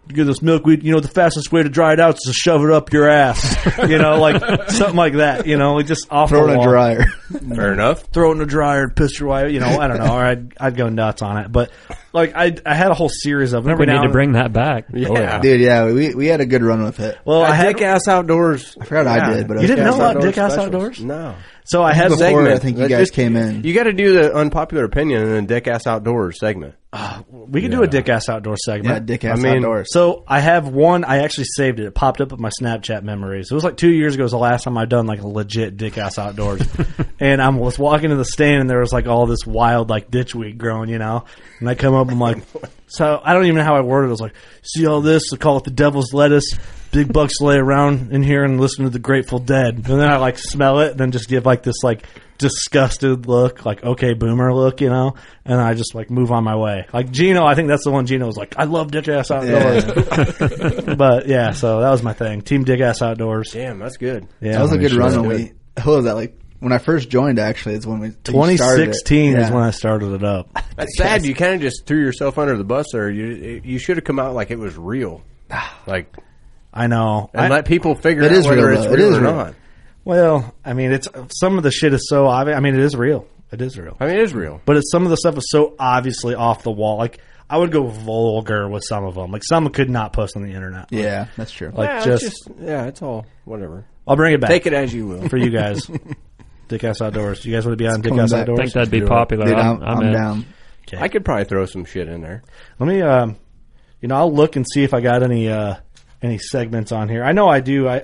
get this milkweed. You know, the fastest way to dry it out is to shove it up your ass. You know, like something like that. You know, like just off Throw the it in wall. a dryer. Fair enough. Throw it in a dryer and piss your wife. You know, I don't know. Or I'd go nuts on it. But like I had a whole series of them. We need to bring that back. Yeah. Dude, yeah, we had a good run with it. Well, I had Dick Ass Outdoors. I forgot I did, but you didn't know about Dick Ass specials. Outdoors? No. So I had before segment. I think you guys came in. You got to do the unpopular opinion and then Dick Ass Outdoors segment. We could do a Dick Ass Outdoors segment. Yeah, Dick Ass Outdoors. So I have one. I actually saved it. It popped up with my Snapchat memories. It was like 2 years ago. Was the last time I'd done like a legit Dick Ass Outdoors. And I was walking to the stand, and there was like all this wild like ditchweed growing, you know. And I come up, I'm like, so I don't even know how I worded it. I was like, see all this? I call it the devil's lettuce. Big bucks lay around in here and listen to the Grateful Dead. And then I like smell it, and then just give like this like disgusted look, like okay boomer look, you know. And I just like move on my way. Like Gino, I think that's the one. Gino was like, I love Dick Ass Outdoors. Yeah. But yeah, so that was my thing. Team Dick Ass Outdoors. Damn, that's good. Yeah, that was a good run when what was that, like when I first joined, actually, is when we 2016 is when I started it up. That's sad. You kind of just threw yourself under the bus there. You should have come out like it was real. Like, I know. And let people figure it out is whether real, it's though. real It is or real. not. Well, I mean, it's some of the shit is so obvious. I mean, it is real. It is real. I mean, it is real. But some of the stuff is so obviously off the wall. Like, I would go vulgar with some of them. Like, some could not post on the internet. Yeah, that's true. Like, Yeah, it's all whatever. I'll bring it back. Take it as you will. For you guys. Dick Ass Outdoors. You guys want to be on Dick coming Ass back. Outdoors? I think that'd be popular. Dude, I'm in. down. Okay. I could probably throw some shit in there. Let me, I'll look and see if I got any segments on here. I know I do. I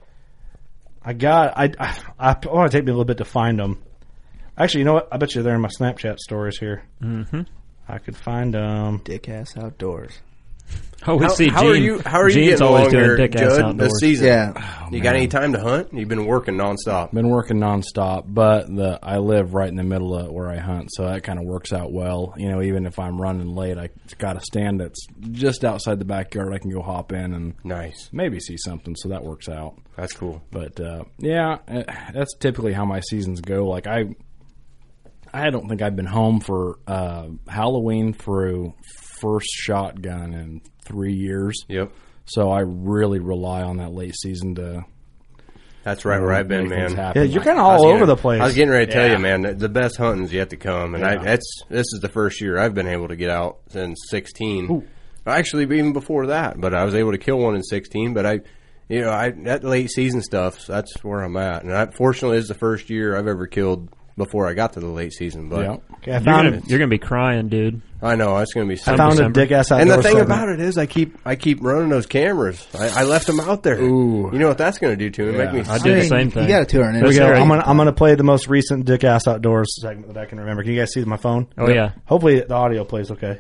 want to take me a little bit to find them. Actually, you know what? I bet you they're in my Snapchat stories here. Mm-hmm. I could find them. Dick Ass Outdoors. Oh, we see How are Gene. you? How are you Gene's getting always along doing here, Dick Ass Judd, Outdoors. this season? Yeah. You got any time to hunt? You've been working nonstop. Been working nonstop, but I live right in the middle of where I hunt, so that kind of works out well. You know, even if I'm running late, I got a stand that's just outside the backyard. I can go hop in and maybe see something, so that works out. That's cool. But yeah, that's typically how my seasons go. Like I don't think I've been home for Halloween through first shotgun in 3 years. Yep. So I really rely on that late season to. That's right where I've been, man. Yeah, you're kind of all over the place. I was getting ready to tell you, man, the best hunting's yet to come, and this is the first year I've been able to get out since 16. Ooh. Actually, even before that, but I was able to kill one in 16. But that late season stuff, that's where I'm at, and fortunately, this is the first year I've ever killed before I got to the late season. But okay, You're gonna be crying, dude. I know it's going to be. I found a Dick Ass Outdoors. And the thing segment. about it is, I keep running those cameras. I left them out there. Ooh. You know what that's going to do to me? Make me. I did the same thing. You got a 200 There we go. Great. I'm gonna play the most recent Dick Ass Outdoors segment that I can remember. Can you guys see my phone? Oh, yeah. Hopefully the audio plays okay.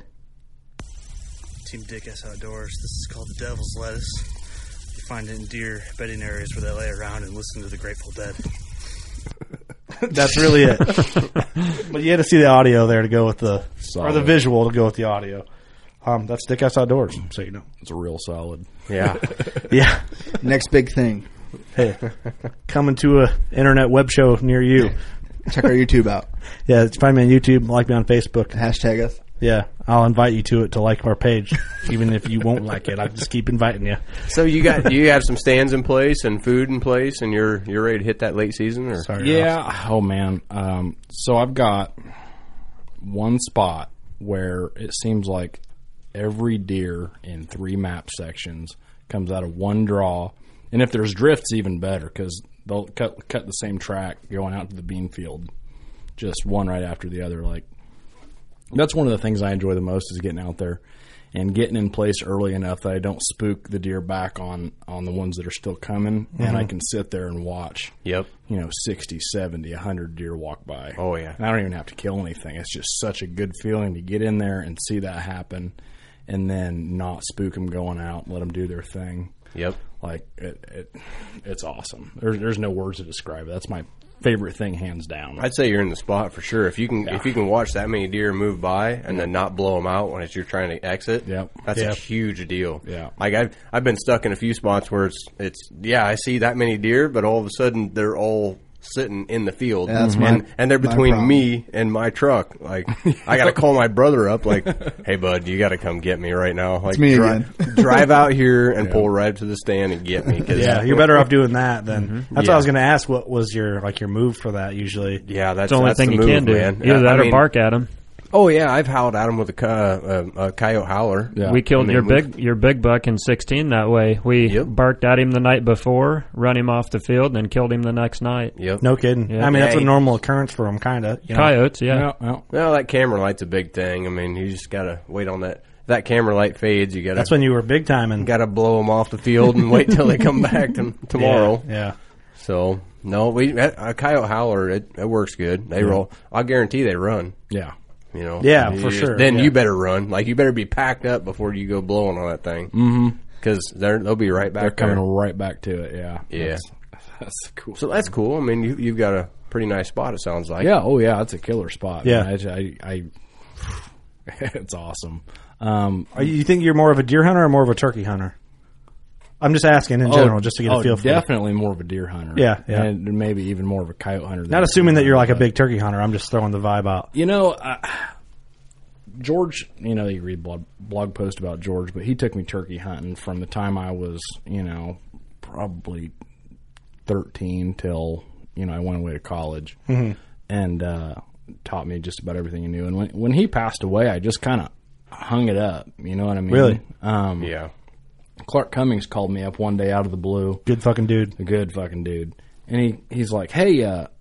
Team Dick Ass Outdoors. This is called the Devil's Lettuce. You find it in deer bedding areas where they lay around and listen to the Grateful Dead. That's really it. But you had to see the audio there to go with or the visual to go with the audio. That's Dick Ass Outdoors, so you know. It's a real solid. Yeah. Yeah. Next big thing. Hey, coming to a internet web show near you. Check our YouTube out. Yeah, find me on YouTube, like me on Facebook. Hashtag us. Yeah, I'll invite you to it to like our page, even if you won't like it. I'll just keep inviting you. So you have some stands in place and food in place, and you're ready to hit that late season, or yeah. Oh man. So I've got one spot where it seems like every deer in 3 map sections comes out of one draw, and if there's drifts, even better because they'll cut the same track going out to the bean field, just one right after the other. Like that's one of the things I enjoy the most is getting out there and getting in place early enough that I don't spook the deer back on the ones that are still coming, and I can sit there and watch. Yep. 60, 70, 100 deer walk by. Oh yeah. And I don't even have to kill anything. It's just such a good feeling to get in there and see that happen, and then not spook them going out, let them do their thing. Yep. Like it's awesome. There's no words to describe it. That's my favorite thing, hands down. I'd say you're in the spot for sure. If you can watch that many deer move by and then not blow them out when you're trying to exit, that's a huge deal. Yeah. Like I've been stuck in a few spots where it's I see that many deer, but all of a sudden they're all sitting in the field, that's and they're between me and my truck. Like, I got to call my brother up. Like, hey, bud, you got to come get me right now. Like, it's me again. Drive out here and pull right up to the stand and get me. Yeah, you're better off doing that than. That's what I was going to ask. What was your move for that usually? Yeah, that's the only thing you can do. Man. Either that or bark at them. Oh yeah, I've howled at him with a coyote howler. Yeah. We killed your big buck in 16 that way. We barked at him the night before, run him off the field, and then killed him the next night. Yep. No kidding. Yep. I mean, that's a normal occurrence for them, kind of. Coyotes, yeah. Well, that camera light's a big thing. I mean, you just gotta wait on that. If that camera light fades, you gotta. That's when you were big time and gotta blow them off the field and wait till they come back tomorrow. Yeah. So no, a coyote howler it works good. They roll. I guarantee they run. Yeah. You know, for sure. Then you better run. Like, you better be packed up before you go blowing on that thing. Because they'll be right back. They're coming right back to it. Yeah, yeah. That's cool. So that's cool. I mean, you've got a pretty nice spot. It sounds like. Yeah. Oh yeah, that's a killer spot. Yeah, I it's awesome. You think you're more of a deer hunter or more of a turkey hunter? I'm just asking in general, just to get a feel for it. Definitely more of a deer hunter. Yeah. And maybe even more of a coyote hunter. Not assuming that you're like a big turkey hunter. I'm just throwing the vibe out. You know, George, you know, you read blog post about George, but he took me turkey hunting from the time I was, you know, probably 13 till, you know, I went away to college. And taught me just about everything he knew. And when he passed away, I just kind of hung it up. You know what I mean? Really? Yeah. Clark Cummings called me up one day out of the blue. Good fucking dude. A good fucking dude. And he's like, hey,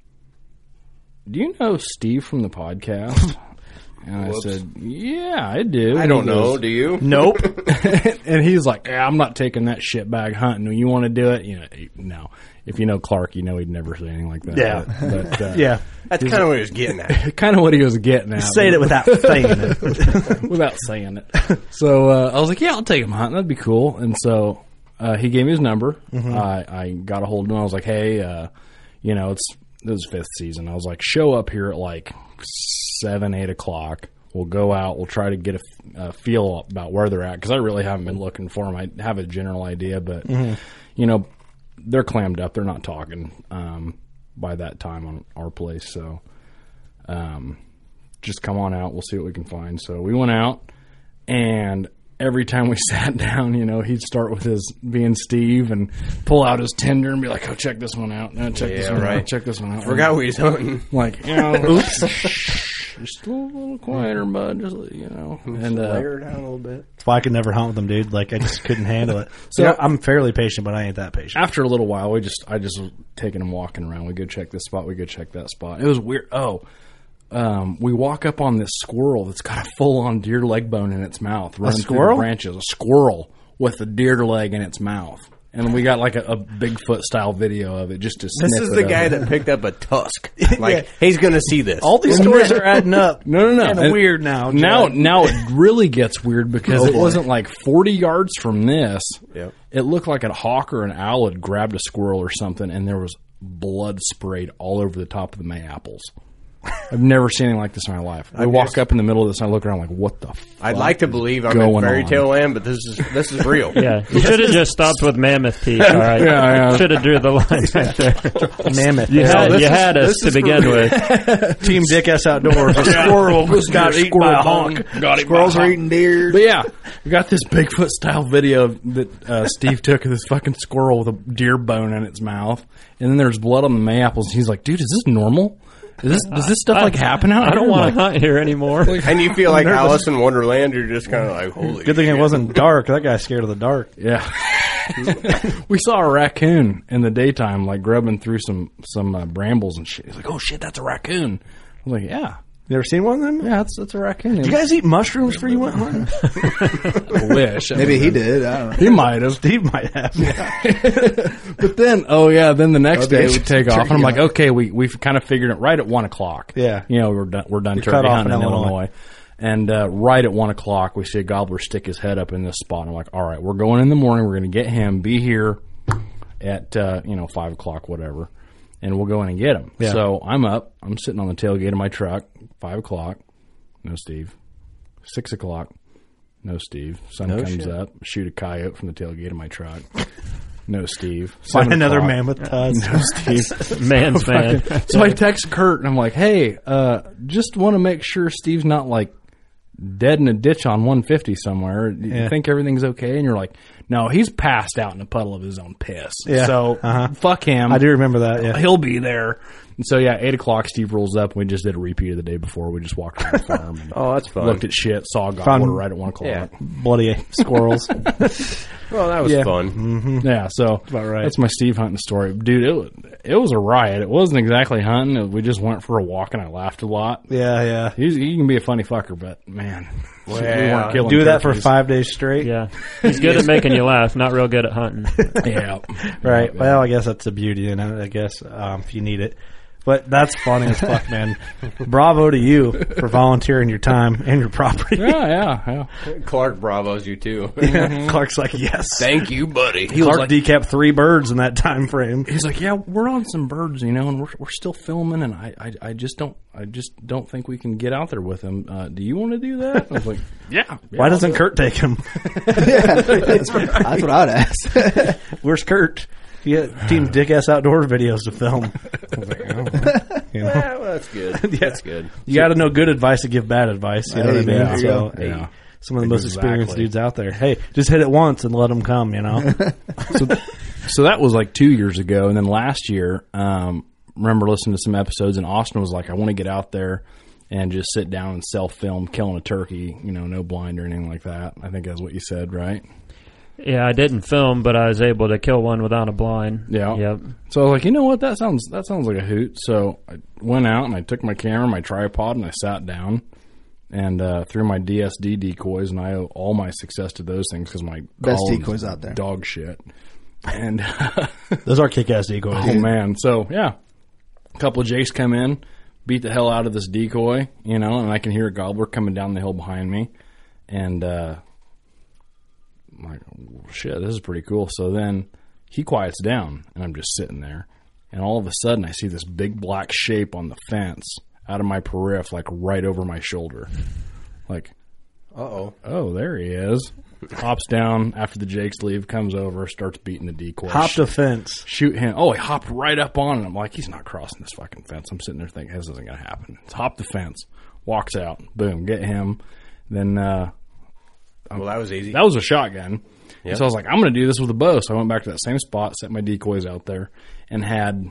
do you know Steve from the podcast? And I said, yeah, I do. I don't know. Do you? Nope. And he's like, yeah, I'm not taking that shit bag hunting. You want to do it? You know, no. If you know Clark, you know he'd never say anything like that. Yeah. But yeah. That's kind of what he was getting at. Kind of what he was getting at. Saying it without saying it. Without saying it. So I was like, yeah, I'll take him hunting. That'd be cool. And so he gave me his number. I got a hold of him. I was like, hey, you know, this is 5th season. I was like, show up here at like 7, 8 o'clock. We'll go out. We'll try to get a feel about where they're at because I really haven't been looking for them. I have a general idea, but, you know, they're clammed up. They're not talking by that time on our place. So just come on out. We'll see what we can find. So we went out, and every time we sat down, you know, he'd start with his being Steve and pull out his Tinder and be like, oh, check this one out. No, check this one out. Check this one out. Forgot what he's hunting. Like, you know, oops. Just a little quieter, bud. Just, you know. And layer it down a little bit. That's why I could never hunt with them, dude. Like, I just couldn't handle it. So yeah, I'm fairly patient, but I ain't that patient. After a little while, I just was taking him walking around. We go check this spot. We go check that spot. It was weird. We walk up on this squirrel that's got a full-on deer leg bone in its mouth. Running through the branches. A squirrel with a deer leg in its mouth. And we got like a Bigfoot style video of it just to sniff This is the guy that picked up a tusk. Like, he's going to see this. All these stories are adding up. No. Kind of weird now. Now it really gets weird because it wasn't like 40 yards from this. Yep. It looked like a hawk or an owl had grabbed a squirrel or something, and there was blood sprayed all over the top of the May-apples. I've never seen anything like this in my life. I walk up in the middle of this and I look around like, what the fuck? I'd like to believe I'm in fairy tale land, but this is real. Yeah, you should have just stopped with mammoth teeth. All right, yeah. Should have drew the line right there. Mammoth. You had us to begin with. Team Dick S Outdoors. A squirrel got eaten by a hawk. Squirrels are eating deer. But yeah, we got this Bigfoot style video that Steve took of this fucking squirrel with a deer bone in its mouth, and then there's blood on the May-apples. And he's like, dude, is this normal? Does this stuff like happen out? I don't want to hunt here anymore. And you feel like Alice in Wonderland. You're just kind of like, holy. Good thing it wasn't dark. That guy's scared of the dark. Yeah. We saw a raccoon in the daytime, like grubbing through some brambles and shit. He's like, oh shit, that's a raccoon. I was like, yeah. You ever seen one of them? Yeah, that's a raccoon. Did you guys eat mushrooms before you went hunting? I wish. Maybe he did. I don't know. He might have. Steve might have. Yeah. But then, then the next day we take off, and I'm like, okay, we've kind of figured it right at 1 o'clock. Yeah. You know, we're done turkey hunting in Illinois. And right at 1 o'clock, we see a gobbler stick his head up in this spot. And I'm like, all right, we're going in the morning. We're going to get him, be here at 5 o'clock, whatever. And we'll go in and get him. Yeah. So I'm up. I'm sitting on the tailgate of my truck. 5 o'clock. No Steve. 6 o'clock. No Steve. Sun comes up. Shoot a coyote from the tailgate of my truck. No, Steve. Find another mammoth tusk. No, Steve. Man's man. So I text Kurt and I'm like, hey, just want to make sure Steve's not like dead in a ditch on 150 somewhere. You think everything's okay? And you're like, no, he's passed out in a puddle of his own piss. Yeah. So fuck him. I do remember that. Yeah. He'll be there. And so 8 o'clock, Steve rolls up. And we just did a repeat of the day before. We just walked around the farm. And oh, that's fun. Looked at shit. Saw Godwater right at 1 o'clock. Yeah. Bloody squirrels. Well, that was fun. Mm-hmm. Yeah, so about right. That's my Steve hunting story. Dude, it was a riot. It wasn't exactly hunting. We just went for a walk and I laughed a lot. Yeah. He can be a funny fucker, but man, we weren't killing do that for turkeys. 5 days straight. Yeah, he's good at making you laugh, not real good at hunting. Yeah, right. Well, I guess that's the beauty in it. I guess if you need it. But that's funny as fuck, man. Bravo to you for volunteering your time and your property. Yeah. Clark bravos you too. Clark's like, yes. Thank you, buddy. Clark decapped 3 birds in that time frame. He's like, yeah, we're on some birds, and we're still filming, and I just don't think we can get out there with him. Do you want to do that? I was like, yeah. Why doesn't Kurt take him? That's what I would ask. Where's Kurt? Yeah, Team Dick-Ass Outdoor videos to film. I was like, oh, well, that's good. That's good. You got to know good advice to give bad advice. You know what I mean? Yeah. So, some of the most experienced dudes out there. Hey, just hit it once and let them come, So that was like 2 years ago. And then last year, remember listening to some episodes, and Austin was like, I want to get out there and just sit down and self-film killing a turkey, no blind or anything like that. I think that's what you said, right? Yeah, I didn't film, but I was able to kill one without a blind. Yeah. Yep. So I was like, you know what? That sounds like a hoot. So I went out and I took my camera, my tripod, and I sat down and threw my DSD decoys, and I owe all my success to those things because my best decoys out there, dog shit. And those are kick-ass decoys. Oh man! So yeah, a couple of jakes come in, beat the hell out of this decoy, and I can hear a gobbler coming down the hill behind me, and I'm like, oh, shit, this is pretty cool. So then he quiets down, and I'm just sitting there, and all of a sudden I see this big black shape on the fence out of my periph, like right over my shoulder. Like, oh, there he is. Hops down after the jakes leave, comes over, starts beating the decoy. Hopped the fence. Shoot him. Oh, he hopped right up on it. I'm like, he's not crossing this fucking fence. I'm sitting there thinking, this isn't going to happen. Hop the fence. Walks out. Boom. Get him. Then, well, that was easy. That was a shotgun. Yep. So I was like, I'm going to do this with a bow. So I went back to that same spot, set my decoys out there, and had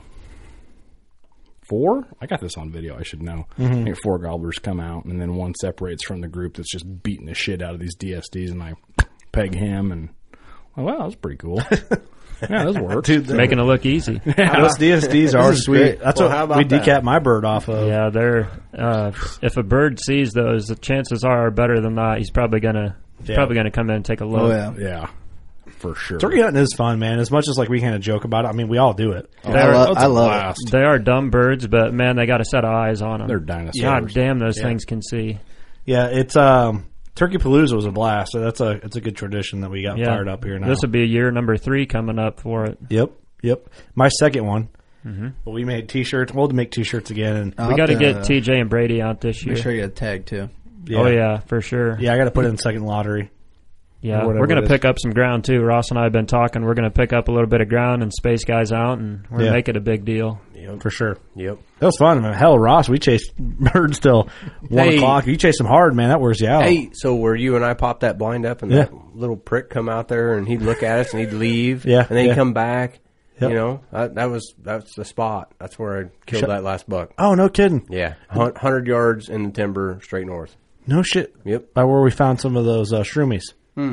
4? I got this on video, I should know. I think 4 gobblers come out, and then one separates from the group that's just beating the shit out of these DSDs, and I peg him, and wow, that was pretty cool. Yeah, those work. Dude, making it look easy. Yeah. Those DSDs are sweet. Great. That's what we decap my bird off of. Yeah, they're if a bird sees those, the chances are better than not he's probably gonna come in and take a look. Oh, yeah. For sure. Turkey hunting is fun, man. As much as we kind of joke about it, I mean, we all do it. I love it. They are dumb birds, but man, they got a set of eyes on them. They're dinosaurs. God damn, those things can see. Yeah, it's Turkey Palooza was a blast. So it's a good tradition that we got fired up here now. This will be year number 3 coming up for it. Yep. My second one. But we made T-shirts. We'll make T-shirts again, and we got to get TJ and Brady out this year. Make sure you get a tag too. Yeah. Oh yeah, for sure. Yeah, I got to put it in second lottery. Yeah, we're going to pick up some ground, too. Ross and I have been talking. We're going to pick up a little bit of ground and space guys out, and we're going to make it a big deal. Yep. For sure. Yep. That was fun. Man. Hell, Ross, we chased birds till 1 o'clock. You chase them hard, man. That wears you out. Hey, so where you and I popped that blind up, and that little prick come out there, and he'd look at us, and he'd leave, and then he'd come back. Yep. That's the spot. That's where I killed that last buck. Oh, no kidding. Yeah. 100 yards in the timber, straight north. No shit. Yep. By where we found some of those shroomies.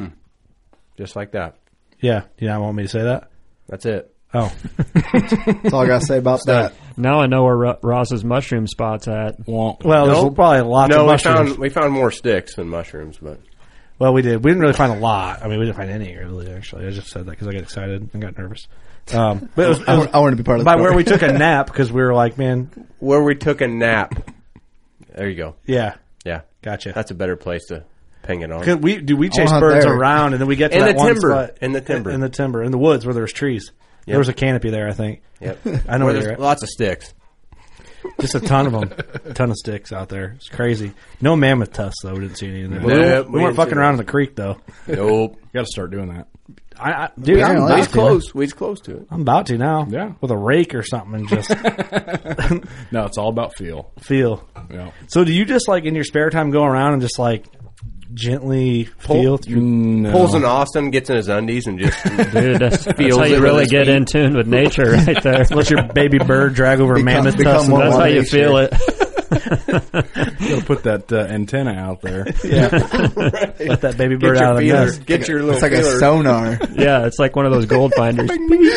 Just like that. Yeah. Do you not want me to say that? That's it. Oh. That's all I got to say about that. Now I know where Ross's mushroom spot's at. Well, there's probably lots of mushrooms. We found more sticks than mushrooms, but... Well, we did. We didn't really find a lot. I mean, we didn't find any, really, actually. I just said that because I got excited and got nervous. But it was, I wanted to be part of the by story. where we took a nap because we were like, man... Where we took a nap. There you go. Yeah. Yeah. Gotcha. That's a better place to ping it on. We chase birds around, and then we get to that one spot. In the timber. In the woods where there was trees. Yep. There was a canopy there, I think. Yep. I know where there's lots of sticks. Just a ton of them. A ton of sticks out there. It's crazy. No mammoth tusks, though. We didn't see any in there. Nope, we weren't fucking around in the creek, though. Nope. You got to start doing that. Dude, We's close to it. I'm about to now. Yeah. With a rake or something and just... No, it's all about feel. Yeah. So do you just, like, in your spare time go around and just, like, gently feel through... Pulls an Austin, gets in his undies, and just Dude, that's how you really get in tune with nature right there. Let your baby bird drag over mammoth tusks. That's how you feel it. You gotta put that antenna out there. Yeah. Right. Let that baby bird out of the nest. Get your little It's like feeler. a sonar. Yeah, it's like one of those gold finders.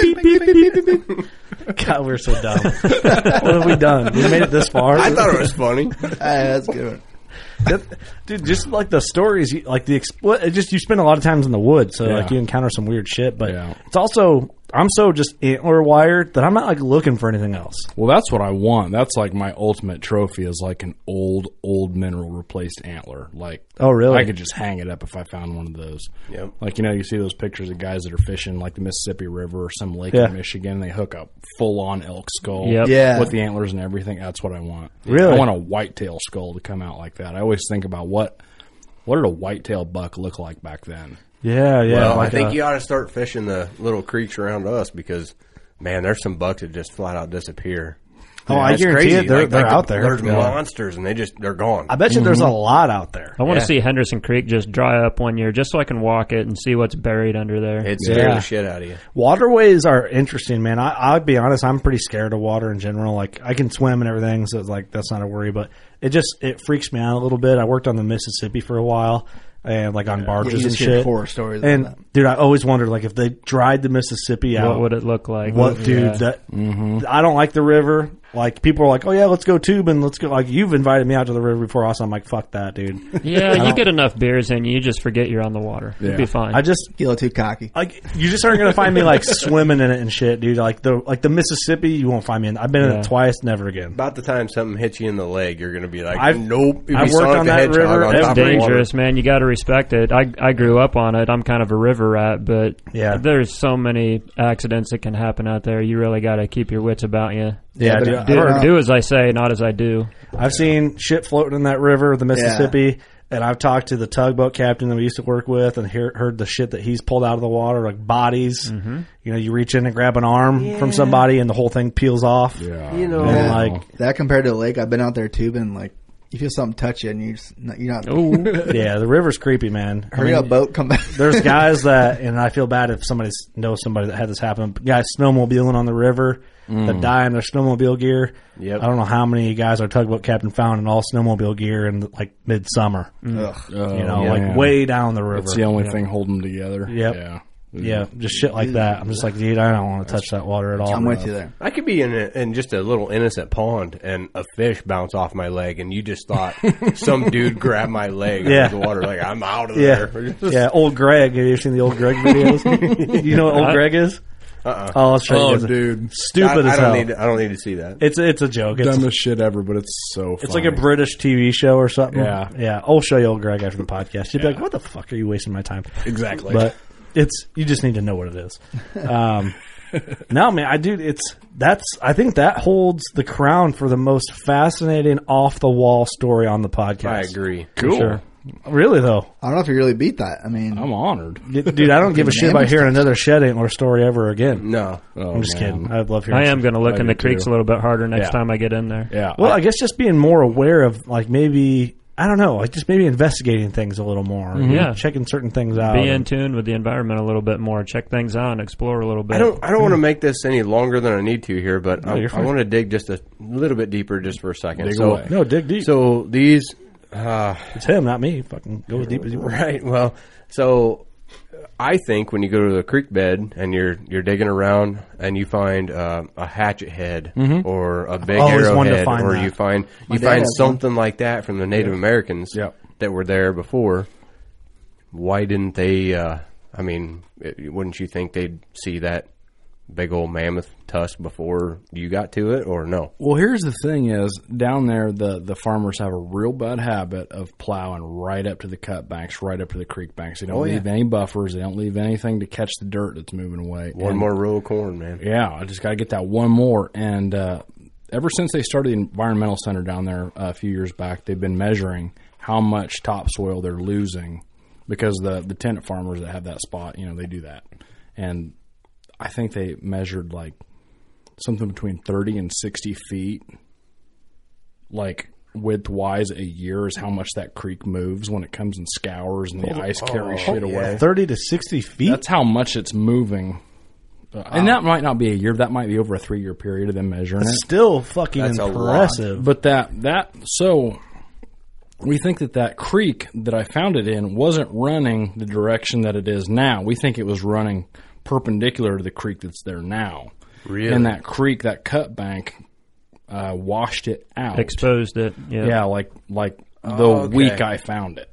God, we're so dumb. What have we done? We made it this far. I thought it was funny. That's good. Dude, just like the stories, like you spend a lot of times in the woods, so like you encounter some weird shit. But it's also, I'm so just antler wired that I'm not like looking for anything else. Well, that's what I want. That's like my ultimate trophy is like an old mineral replaced antler. Like, oh really? I could just hang it up if I found one of those. Yep. Like, you know, you see those pictures of guys that are fishing like the Mississippi River or some lake in Michigan, and they hook up full on elk skull with the antlers and everything. That's what I want. Really? I want a whitetail skull to come out like that. I always think about what did a whitetail buck look like back then? Yeah. Well, like I think you ought to start fishing the little creeks around us because, man, there's some bucks that just flat out disappear. Oh, I guarantee it. They're out there. There's monsters, and they're gone. I bet you there's a lot out there. I want to see Henderson Creek just dry up one year just so I can walk it and see what's buried under there. It'd scare the shit out of you. Waterways are interesting, man. I'll be honest, I'm pretty scared of water in general. Like, I can swim and everything, so it's like that's not a worry, but it freaks me out a little bit. I worked on the Mississippi for a while. And like on barges and shit. Horror stories. And dude, I always wondered like if they dried the Mississippi out, what would it look like? I don't like the river. Like people are like, oh yeah, let's go tubing, let's go. Like you've invited me out to the river before, also I'm like, fuck that, dude. Yeah, you get enough beers in, you just forget you're on the water. You'll be fine. I just get a little too cocky. Like you just aren't gonna find me like swimming in it and shit, dude. Like the Mississippi, you won't find me in. I've been in it twice, never again. About the time something hits you in the leg, you're gonna be like, nope. I've worked on that river. It's dangerous, man. You got to respect it. I grew up on it. I'm kind of a river rat, but there's so many accidents that can happen out there. You really got to keep your wits about you. Yeah, do as I say, not as I do. I've seen shit floating in that river, the Mississippi, and I've talked to the tugboat captain that we used to work with and heard the shit that he's pulled out of the water, like bodies. Mm-hmm. You know, you reach in and grab an arm from somebody and the whole thing peels off. Yeah. You know, like that compared to a lake, I've been out there tubing, like, you feel something touch you and you're not. Yeah, the river's creepy, man. Hurry up, boat, come back. There's guys that, and I feel bad if somebody knows somebody that had this happen. Guys snowmobiling on the river that die in their snowmobile gear. Yep. I don't know how many guys our tugboat captain found in all snowmobile gear in like midsummer. Like way down the river. It's the only thing holding them together. Yep. Yeah. Yeah, just shit like that. I'm just like, dude, I don't want to touch that water at all. I'm with you there. I could be in just a little innocent pond and a fish bounce off my leg, and you just thought some dude grabbed my leg out of the water. Like, I'm out of there. Yeah, old Greg. Have you seen the old Greg videos? You know what old Greg is? Oh, let's show you. Dude, stupid as hell. I don't need to see that. It's a joke. It's dumbest shit ever, but it's so funny. It's like a British TV show or something. Yeah. I'll show you old Greg after the podcast. You'd be like, what the fuck are you wasting my time? Exactly. But you just need to know what it is. No, man, I think that holds the crown for the most fascinating off the wall story on the podcast. I agree. Cool. Sure. Really though, I don't know if you really beat that. I mean, I'm honored, dude. I don't give a shit about hearing another shed antler story ever again. No, I'm just kidding. I'd love hearing. I am going to look in the creeks a little bit harder next time I get in there. Yeah. Well, I guess just being more aware of like maybe. I don't know, like just maybe investigating things a little more. Mm-hmm. Yeah. Checking certain things out. Be in tune with the environment a little bit more. Check things out and explore a little bit. I don't want to make this any longer than I need to here, but I want to dig just a little bit deeper just for a second. Dig away. No, dig deep. So these... it's him, not me. Fucking go as deep as you want. Right, well, so... I think when you go to the creek bed and you're digging around and you find a hatchet head or a big arrowhead or you find something like that from the Native Americans that were there before, why didn't they? Wouldn't you think they'd see that big old mammoth tusk before you got to it, or no? Well, here's the thing: is down there the farmers have a real bad habit of plowing right up to the cut banks, right up to the creek banks. They don't leave any buffers. They don't leave anything to catch the dirt that's moving away. One more row of corn, man. Yeah, I just got to get that one more. And ever since they started the environmental center down there a few years back, they've been measuring how much topsoil they're losing because the tenant farmers that have that spot, they do that. And I think they measured like something between 30 and 60 feet, like width-wise a year is how much that creek moves when it comes and scours and the ice carries shit away. 30 to 60 feet? That's how much it's moving. And that might not be a year. That might be over a 3-year period of them measuring it. Still fucking impressive. But so we think that creek that I found it in wasn't running the direction that it is now. We think it was running perpendicular to the creek that's there now. Really? And that creek, that cut bank, washed it out. Exposed it. Yeah. Yeah, like the week I found it.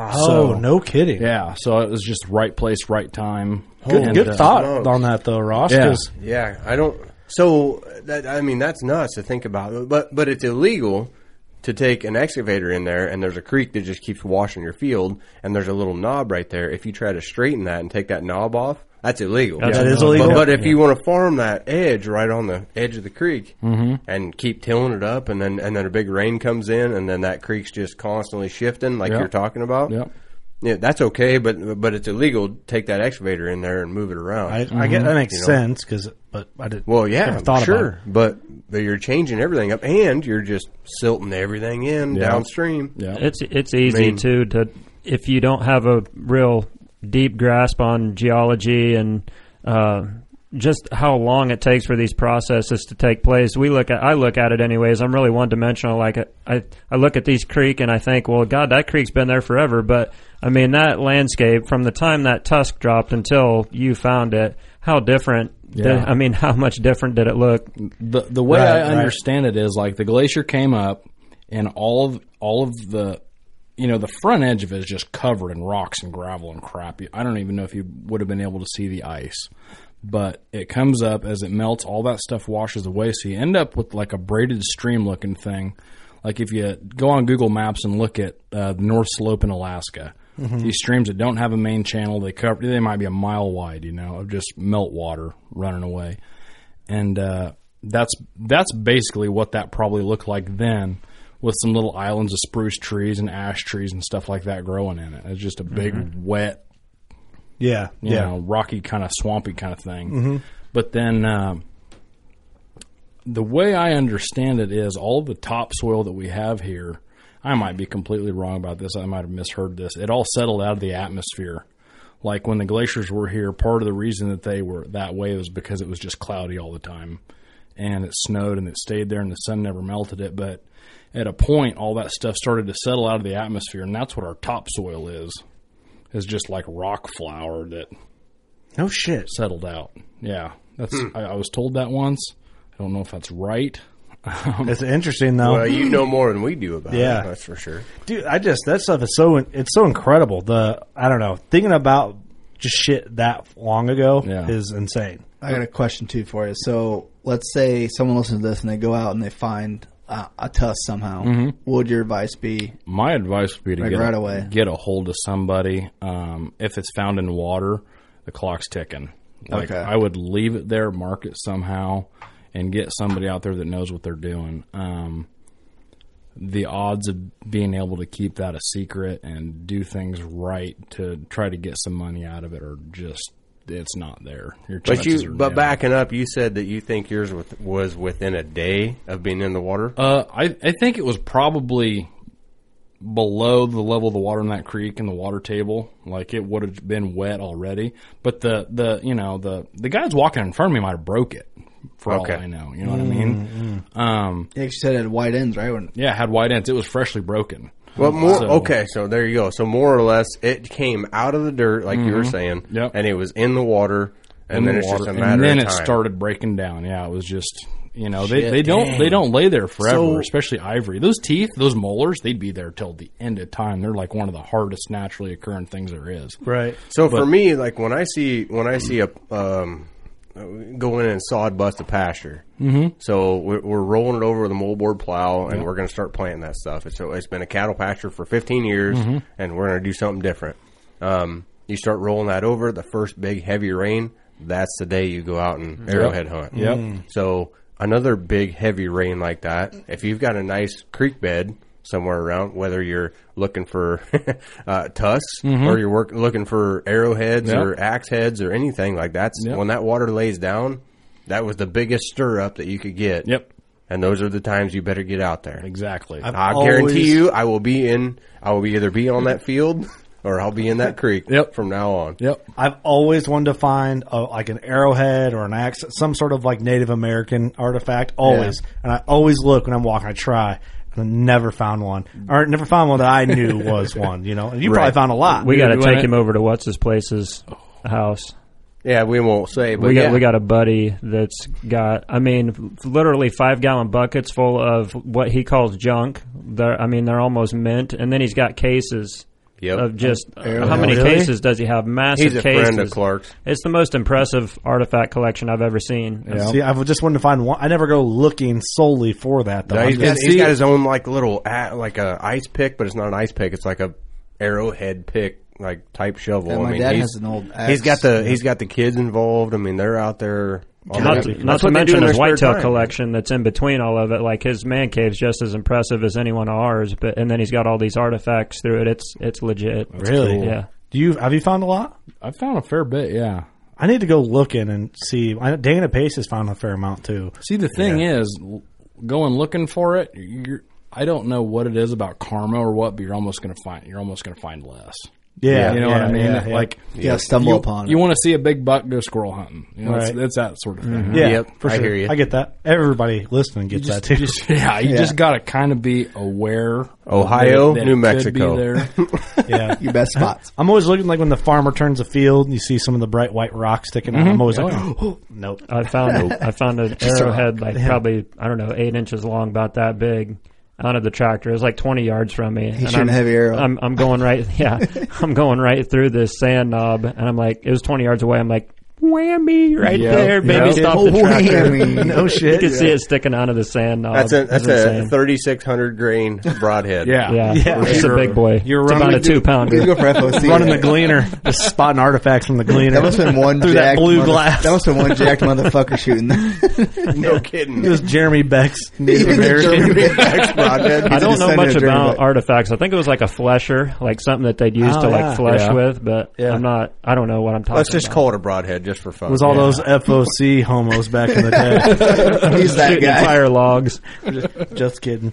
No kidding. Yeah, so it was just right place, right time. Good thought on that though, Ross. Yeah, I don't. So that's nuts to think about. But it's illegal to take an excavator in there, and there's a creek that just keeps washing your field, and there's a little knob right there. If you try to straighten that and take that knob off, that's illegal. That is illegal. But if you want to farm that edge right on the edge of the creek and keep tilling it up, and then a big rain comes in, and then that creek's just constantly shifting like you're talking about. Yep. Yeah, that's okay, but it's illegal to take that excavator in there and move it around. I get that makes sense, but I didn't. Well, yeah, never thought about it. But you're changing everything up, and you're just silting everything in downstream. Yeah, it's easy too to if you don't have a real deep grasp on geology and just how long it takes for these processes to take place. I look at it anyways. I'm really one dimensional. Like I look at these creek and I think, well, God, that creek's been there forever. But I mean, that landscape from the time that tusk dropped until you found it, how different? How much different did it look? The way I understand it is like the glacier came up and all of the the front edge of it is just covered in rocks and gravel and crap. I don't even know if you would have been able to see the ice. But it comes up as it melts, all that stuff washes away, so you end up with like a braided stream-looking thing. Like if you go on Google Maps and look at the North Slope in Alaska, these streams that don't have a main channel, they might be a mile wide, of just melt water running away. And that's basically what that probably looked like then, with some little islands of spruce trees and ash trees and stuff like that growing in it. It's just a big, wet, rocky kind of swampy kind of thing. But then the way I understand it is all of the topsoil that we have here, I might be completely wrong about this. I might have misheard this. It all settled out of the atmosphere. Like when the glaciers were here, part of the reason that they were that way was because it was just cloudy all the time. And it snowed and it stayed there and the sun never melted it. But at a point, all that stuff started to settle out of the atmosphere, and that's what our topsoil is just like rock flour that settled out. Yeah, that's I was told that once. I don't know if that's right. It's interesting though. Well, you know more than we do about it. That's for sure, dude. That stuff is so incredible. I don't know, thinking about just shit that long ago is insane. I got a question too for you. So let's say someone listens to this and they go out and they find a tusk somehow. What would your advice be? My advice would be to get a hold of somebody. If it's found in water, the clock's ticking. I would leave it there, mark it somehow, and get somebody out there that knows what they're doing. The odds of being able to keep that a secret and do things right to try to get some money out of it are just, it's not there. But backing up, you said that you think yours was within a day of being in the water? I think it was probably below the level of the water in that creek and the water table. Like it would have been wet already. But the guys walking in front of me might have broke it. For all I know, you know what I mean? You said it had white ends, right? It had white ends. It was freshly broken. Well, so there you go. So more or less, it came out of the dirt, like you were saying, and it was in the water, and then it's just a matter of time. And then it started breaking down. Yeah, it was just, they don't lay there forever, especially ivory. Those teeth, those molars, they'd be there till the end of time. They're like one of the hardest naturally occurring things there is. Right. So for me, like when I see a go in and sod bust a pasture. So we're rolling it over with a moldboard plow, and we're going to start planting that stuff. It's been a cattle pasture for 15 years, and we're going to do something different. You start rolling that over, the first big heavy rain, that's the day you go out and arrowhead hunt. So another big heavy rain like that, if you've got a nice creek bed somewhere around, whether you're looking for tusks or you're looking for arrowheads or axe heads or anything like that. When that water lays down, that was the biggest stir up that you could get. Yep. And those are the times you better get out there. Exactly. I guarantee you, I will either be on that field or I'll be in that creek from now on. Yep. I've always wanted to find like an arrowhead or an axe, some sort of like Native American artifact. Always. Yeah. And I always look when I'm walking. I try. And I never found one. Or never found one that I knew was one, you know. And you probably found a lot. We got to take him over to what's his place's house. Yeah, we won't say, but we got a buddy that's got, literally 5-gallon buckets full of what he calls junk. They're almost mint, and then he's got cases of just how many cases does he have? Massive cases. He's a friend of Clark's. It's the most impressive artifact collection I've ever seen. Yeah. See, I just wanted to find one. I never go looking solely for that, though. No, he's got his own little like a ice pick, but it's not an ice pick. It's like a arrowhead pick. Like type shovel. Yeah, my dad has an old axe. He's got the kids involved. They're out there. Not to mention his whitetail collection that's in between all of it. Like his man cave's just as impressive as any one of ours. And then he's got all these artifacts through it. It's legit. That's really? Cool. Yeah. Have you found a lot? I've found a fair bit. Yeah. I need to go looking and see. Dana Pace has found a fair amount too. See, the thing is, going looking for it. I don't know what it is about karma or what, but you're almost going to find less. Yeah, you know what I mean. Yeah. Like, stumble upon it. You want to see a big buck, go squirrel hunting. You know, it's that sort of thing. Mm-hmm. Yeah, for sure. I hear you. I get that. Everybody listening gets that too. You just got to kind of be aware. Ohio, New Mexico. Yeah, your best spots. I'm always looking like when the farmer turns a field and you see some of the bright white rocks sticking out. I'm always like, nope. I found an arrowhead probably 8 inches long, about that big. Out of the tractor. It was like 20 yards from me. He's shooting a heavy arrow. I'm going right. Yeah, I'm going right through this sand knob, and I'm like, it was 20 yards away. I'm like, whammy right there, baby. Stop the tractor. No shit. You can see it sticking out of the sand knob. That's a 3,600 grain broadhead. Yeah. It's a big boy. You're it's about a 2-pounder. Go for FOC. Running the gleaner, just spotting artifacts from the gleaner. That must have been one through that blue glass. That must have been one jacked motherfucker shooting that. No kidding. It was Jeremy Beck's Native American broadhead. I don't know much about artifacts. I think it was like a flesher, like something that they'd use to flesh with, but I don't know what I'm talking about. Let's just call it a broadhead just for fun. It was all those FOC homos back in the day. He's that guy. Fire logs. Just kidding.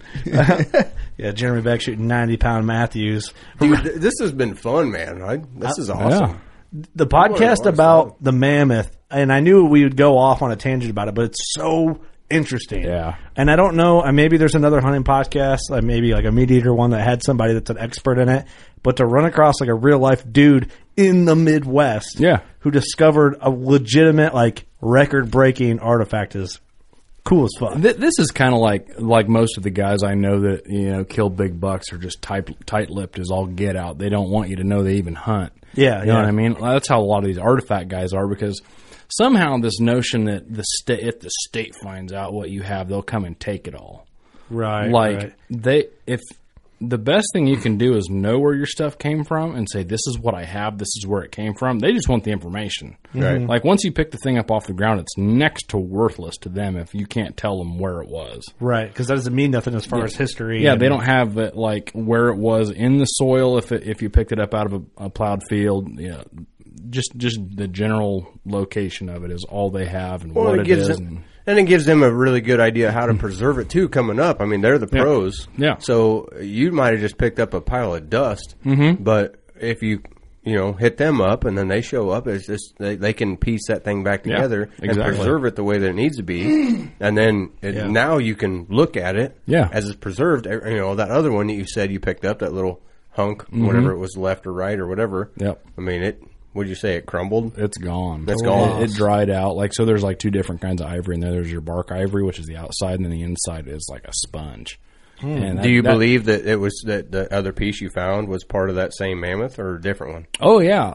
Yeah, Jeremy Beck shooting 90-pound Matthews. Dude, this has been fun, man. This is awesome. Yeah. The podcast about the mammoth, and I knew we would go off on a tangent about it, but it's so interesting. Yeah. And I don't know, maybe there's another hunting podcast, maybe like a Meat Eater one that had somebody that's an expert in it, but to run across like a real life dude in the Midwest who discovered a legitimate, like, record breaking artifact is cool as fuck. This is kind of like most of the guys I know that kill big bucks are just tight-lipped as all get out. They don't want you to know they even hunt. Yeah, you know what I mean. That's how a lot of these artifact guys are, because somehow this notion that if the state finds out what you have, they'll come and take it all. Right. If the best thing you can do is know where your stuff came from and say, this is what I have, this is where it came from. They just want the information. Right. Like, once you pick the thing up off the ground, it's next to worthless to them if you can't tell them where it was. Right, because that doesn't mean nothing as far as history. Yeah, they don't have it, like, where it was in the soil if you picked it up out of a plowed field. Yeah, just the general location of it is all they have and what it is. And it gives them a really good idea how to preserve it, too, coming up. I mean, they're the pros. Yeah. So you might have just picked up a pile of dust. Mm-hmm. But if you hit them up and then they show up, it's just they can piece that thing back together and preserve it the way that it needs to be. And then now you can look at it as it's preserved. That other one that you said you picked up, that little hunk, whatever it was, left or right or whatever. Yep. I mean, would you say it crumbled? It's gone. It's gone. It dried out. So there's like two different kinds of ivory in there. There's your bark ivory, which is the outside, and then the inside is like a sponge. And do you believe that it was that the other piece you found was part of that same mammoth or a different one? Oh, yeah.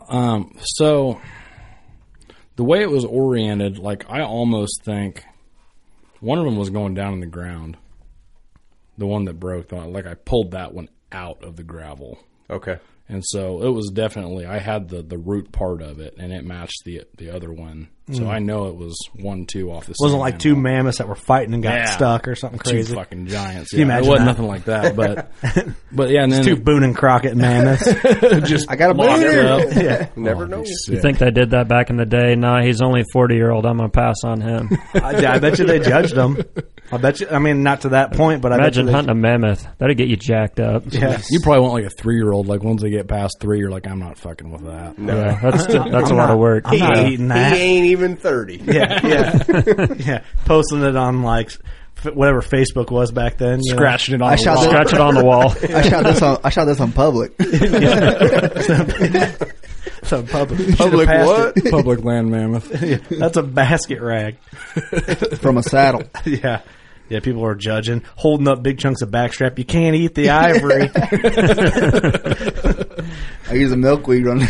So the way it was oriented, I almost think one of them was going down in the ground. The one that broke, I pulled that one out of the gravel. Okay. And so it was definitely, I had the root part of it, and it matched the other one. So I know it was 1-2 off the same. It wasn't like two mammoths that were fighting and got stuck or something crazy. Two fucking giants. Can you imagine it wasn't that? nothing like that, but yeah. And then two Boone and Crockett mammoths. just I got a locked booner. up. Yeah. Never know. You think they did that back in the day? Nah, he's only 40-year-old. I'm going to pass on him. I bet you they judged them. I bet you. I mean, not to that point, but Imagine I bet you hunting a mammoth. That'd get you jacked up. Yeah. You probably want like a 3-year-old. Like once they get past 3, you're like, I'm not fucking with that. No. Yeah, that's a lot of work. I'm not eating that. He ain't even 30. Yeah. Posting it on like whatever Facebook was back then. Scratching it on the wall. Scratch it on the wall. I shot this on public. So public what? Public land mammoth. Yeah, that's a basket rag From a saddle. Yeah. Yeah, people are judging, holding up big chunks of backstrap. You can't eat the ivory. I use a milkweed on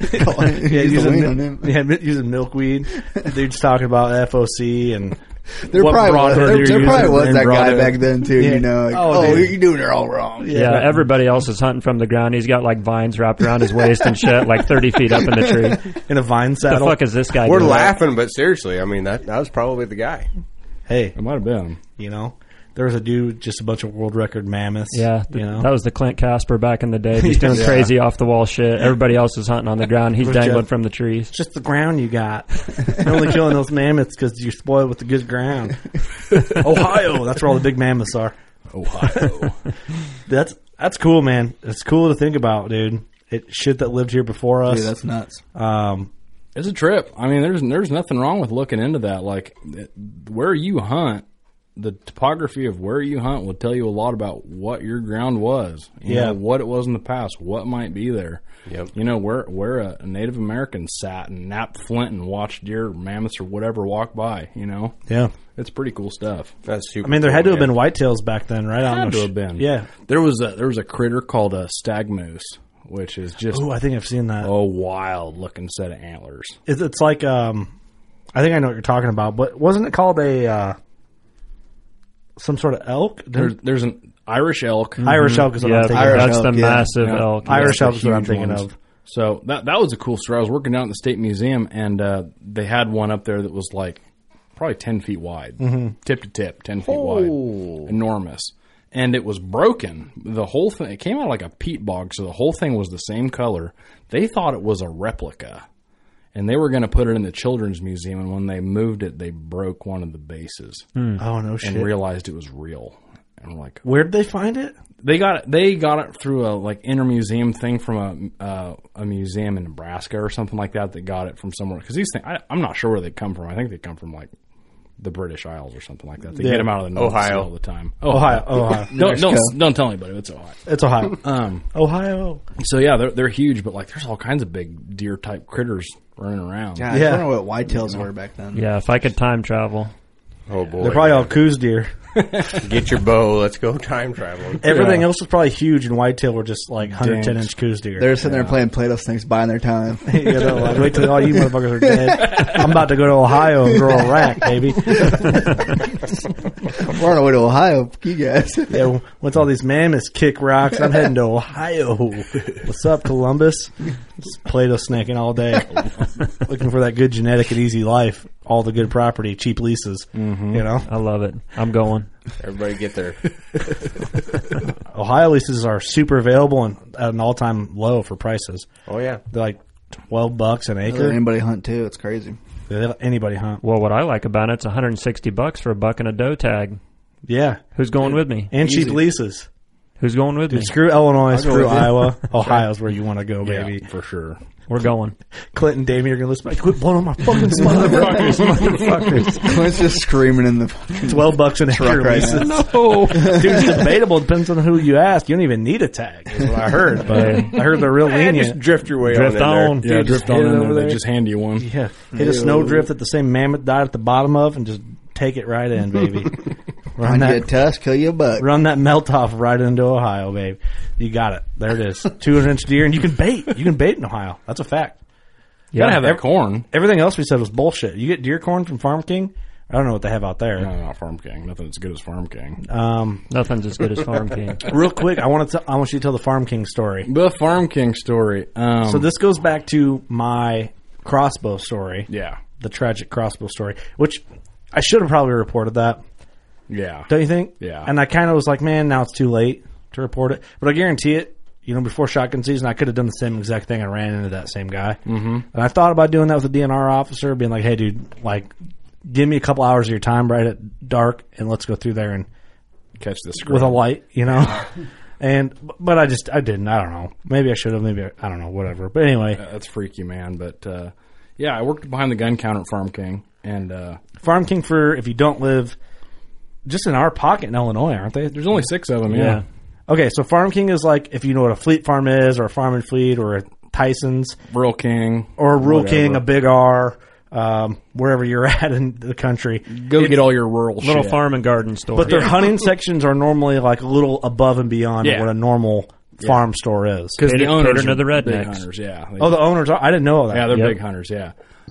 using milkweed. Dude's talking about FOC and there probably was that guy back then too. Yeah. You know, like, you're doing it all wrong. Yeah, everybody else is hunting from the ground. He's got like vines wrapped around his waist and shit, like 30 feet up in the tree. In a vine saddle. The fuck is this guy We're doing? laughing, but seriously, I mean, that was probably the guy. Hey, It might have been. you know, there was a dude with just a bunch of world record mammoths. Yeah, you know, that was the Clint Casper back in the day, just doing crazy off the wall shit. Everybody else is hunting on the ground. He's dangling from the trees. it's just the ground you got. You're only killing those mammoths because you're spoiled with the good ground. Ohio, that's where all the big mammoths are. Ohio. That's cool, man. It's cool to think about, dude. Shit that lived here before us. Dude, that's nuts. It's a trip. I mean, there's nothing wrong with looking into that. Like, where you hunt, the topography of where you hunt will tell you a lot about what your ground was. You know, what it was in the past, what might be there. Yep. You know, where a Native American sat and napped flint and watched deer, mammoths, or whatever walk by, you know? Yeah. It's pretty cool stuff. That's super. I mean, there cool, had to have man. been whitetails back then, right? Had to have been. Yeah. There was a critter called a stag moose, which is just Oh, I think I've seen that. a wild looking set of antlers. It's like I think I know what you're talking about, but wasn't it called a some sort of elk? There's an Irish elk. Irish elk is what I'm thinking. That's of. the massive elk. Irish Yeah, elk is what I'm huge thinking ones. of. So that was a cool story. I was working down at the State Museum, and they had one up there that was like probably 10 feet wide, tip to tip, 10 feet wide, enormous. And it was broken. The whole thing, it came out like a peat bog, so the whole thing was the same color. They thought it was a replica, and they were going to put it in the Children's Museum, and when they moved it, they broke one of the bases Oh, no shit. and realized it was real. And we're like, Where did they find it? They got it through a like inter-museum thing from a museum in Nebraska or something like that. That got it from somewhere, because these things, I'm not sure where they come from. I think they come from like the British Isles or something like that. They get them out of the North Sea all the time. Ohio. Don't tell anybody. It's Ohio. It's Ohio. Ohio. So yeah, they're huge, but like there's all kinds of big deer type critters running around. God, I don't know what whitetails were back then. Yeah, if I could time travel. Oh boy, They're probably all coos deer. Get your bow. Let's go time traveling. Everything else was probably huge, and whitetail were just like 110-inch coos deer. They're sitting there playing Play-Doh snakes, buying their time. You know, like, wait till all you motherfuckers are dead. I'm about to go to Ohio and grow a rack, baby. We're on our way to Ohio, you guys. Yeah, once all these mammoths kick rocks, I'm heading to Ohio. What's up, Columbus? Just Play-Doh snaking all day. Looking for that good genetic and easy life. All the good property, cheap leases. You know? I love it. I'm going. Everybody get there. Ohio leases are super available and at an all-time low for prices. Oh yeah, they're like $12 an acre. Let anybody hunt too. It's crazy. They let anybody hunt. Well, what I like about it's $160 for a buck and a doe tag. Yeah, who's going with me? And cheap leases. Who's going with me? Screw Illinois, screw Iowa. Ohio's where you want to go, baby. Yeah, for sure. We're going. Clint and Damien are going to listen. Quit blowing on my fucking motherfuckers. Clint's just screaming in the $12 an acre right leases. now. No, dude, it's debatable. Depends on who you ask. You don't even need a tag, is what I heard. But I heard they're real lenient. Just drift your way Drift on. Yeah, drift on in there. They just hand you one. Yeah, hit a snowdrift that the same mammoth died at the bottom of, and just take it right in, baby. Run you a tusk, kill you a buck. Run that melt off right into Ohio, babe. You got it. There it is. 200-inch deer, and you can bait. You can bait in Ohio. That's a fact. You gotta have that corn. Everything else we said was bullshit. You get deer corn from Farm King, I don't know what they have out there. No, not Farm King. Nothing as good as Farm King. Nothing's as good as Farm King. Real quick, I want you to tell the Farm King story. The Farm King story. So this goes back to my crossbow story. Yeah. The tragic crossbow story, which I should have probably reported that. Yeah. Don't you think? Yeah. And I kind of was like, man, now it's too late to report it. But I guarantee it, before shotgun season, I could have done the same exact thing. I ran into that same guy. Mm-hmm. And I thought about doing that with a DNR officer, being like, hey, dude, like, give me a couple hours of your time right at dark, and let's go through there and catch the scrub with a light, But I didn't. I don't know. Maybe I should have. Maybe I don't know. Whatever. But anyway, that's freaky, man. But I worked behind the gun counter at Farm King, and Farm King, for if you don't live just in our pocket in Illinois, aren't they? There's only 6 of them. Yeah. Okay, so Farm King is like if you know what a Fleet Farm is, or a Farm and Fleet, or a Tyson's, Rural King, or a Rural King, a Big R. Wherever you're at in the country, get all your rural little shit. farm and garden store. But their hunting sections are normally like a little above and beyond what a normal farm store is. Because the owners are the rednecks. Big hunters, yeah. The owners are. I didn't know that. Yeah, they're big hunters. Yeah.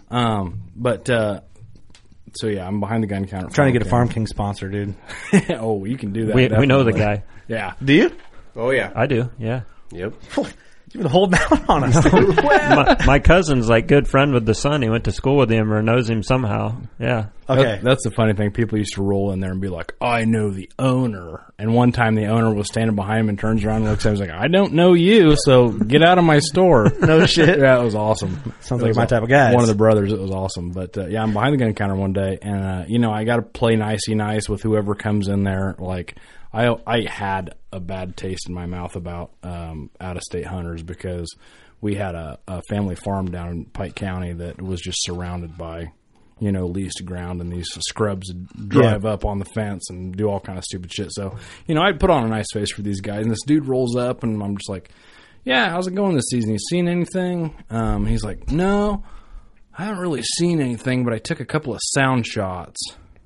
So I'm behind the gun counter. Trying to get a Farm King sponsor, dude. Oh, you can do that. We know the guy. Yeah. Do you? Oh yeah, I do. Yeah. Yep. You've been holding out on us. my cousin's like good friend with the son. He went to school with him or knows him somehow. Yeah. Okay. That's the funny thing. People used to roll in there and be like, I know the owner. And one time the owner was standing behind him and turns around and looks at him and was like, I don't know you, so get out of my store. No shit. Yeah, it was awesome. Sounds like my type of guy. One of the brothers. It was awesome. But I'm behind the gun counter one day, and I got to play nicey nice with whoever comes in there. Like I had a bad taste in my mouth about out-of-state hunters because we had a family farm down in Pike County that was just surrounded by, leased ground, and these scrubs drive up on the fence and do all kind of stupid shit. So, I'd put on a nice face for these guys, and this dude rolls up, and I'm just like, yeah, how's it going this season? You seen anything? He's like, no, I haven't really seen anything, but I took a couple of sound shots.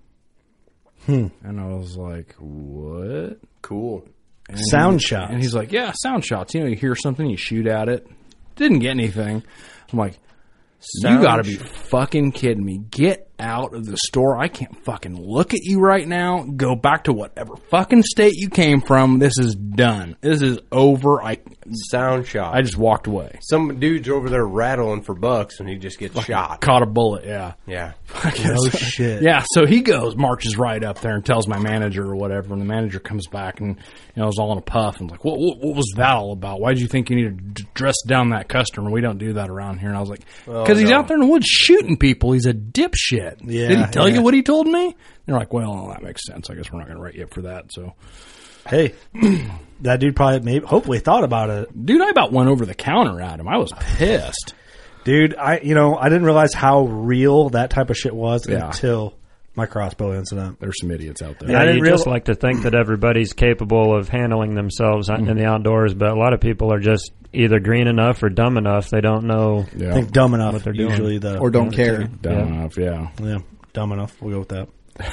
And I was like, what? Cool. And sound shots? And he's like, yeah, sound shots. You hear something, you shoot at it. Didn't get anything. I'm like, you got to be fucking kidding me. Get out of the store. I can't fucking look at you right now. Go back to whatever fucking state you came from. This is done. This is over. Sound shot. I just walked away. Some dude's over there rattling for bucks, and he just gets shot. Caught a bullet, yeah. Yeah. No shit. Yeah, so he marches right up there and tells my manager or whatever, and the manager comes back and is all in a puff and like, what was that all about? Why did you think you needed to dress down that customer? We don't do that around here. And I was like, because he's out there in the woods shooting people. He's a dipshit. Yeah, did he tell you what he told me? They're like, well, that makes sense. I guess we're not going to write you up for that. So, hey, that dude hopefully thought about it. Dude, I about went over the counter at him. I was pissed. Dude, I didn't realize how real that type of shit was until my crossbow incident. There's some idiots out there. Yeah, you just like to think that everybody's capable of handling themselves in the outdoors, but a lot of people are just either green enough or dumb enough. They don't know. I think dumb enough what they're usually doing. Or don't care. Dumb enough, yeah. Yeah, dumb enough. We'll go with that.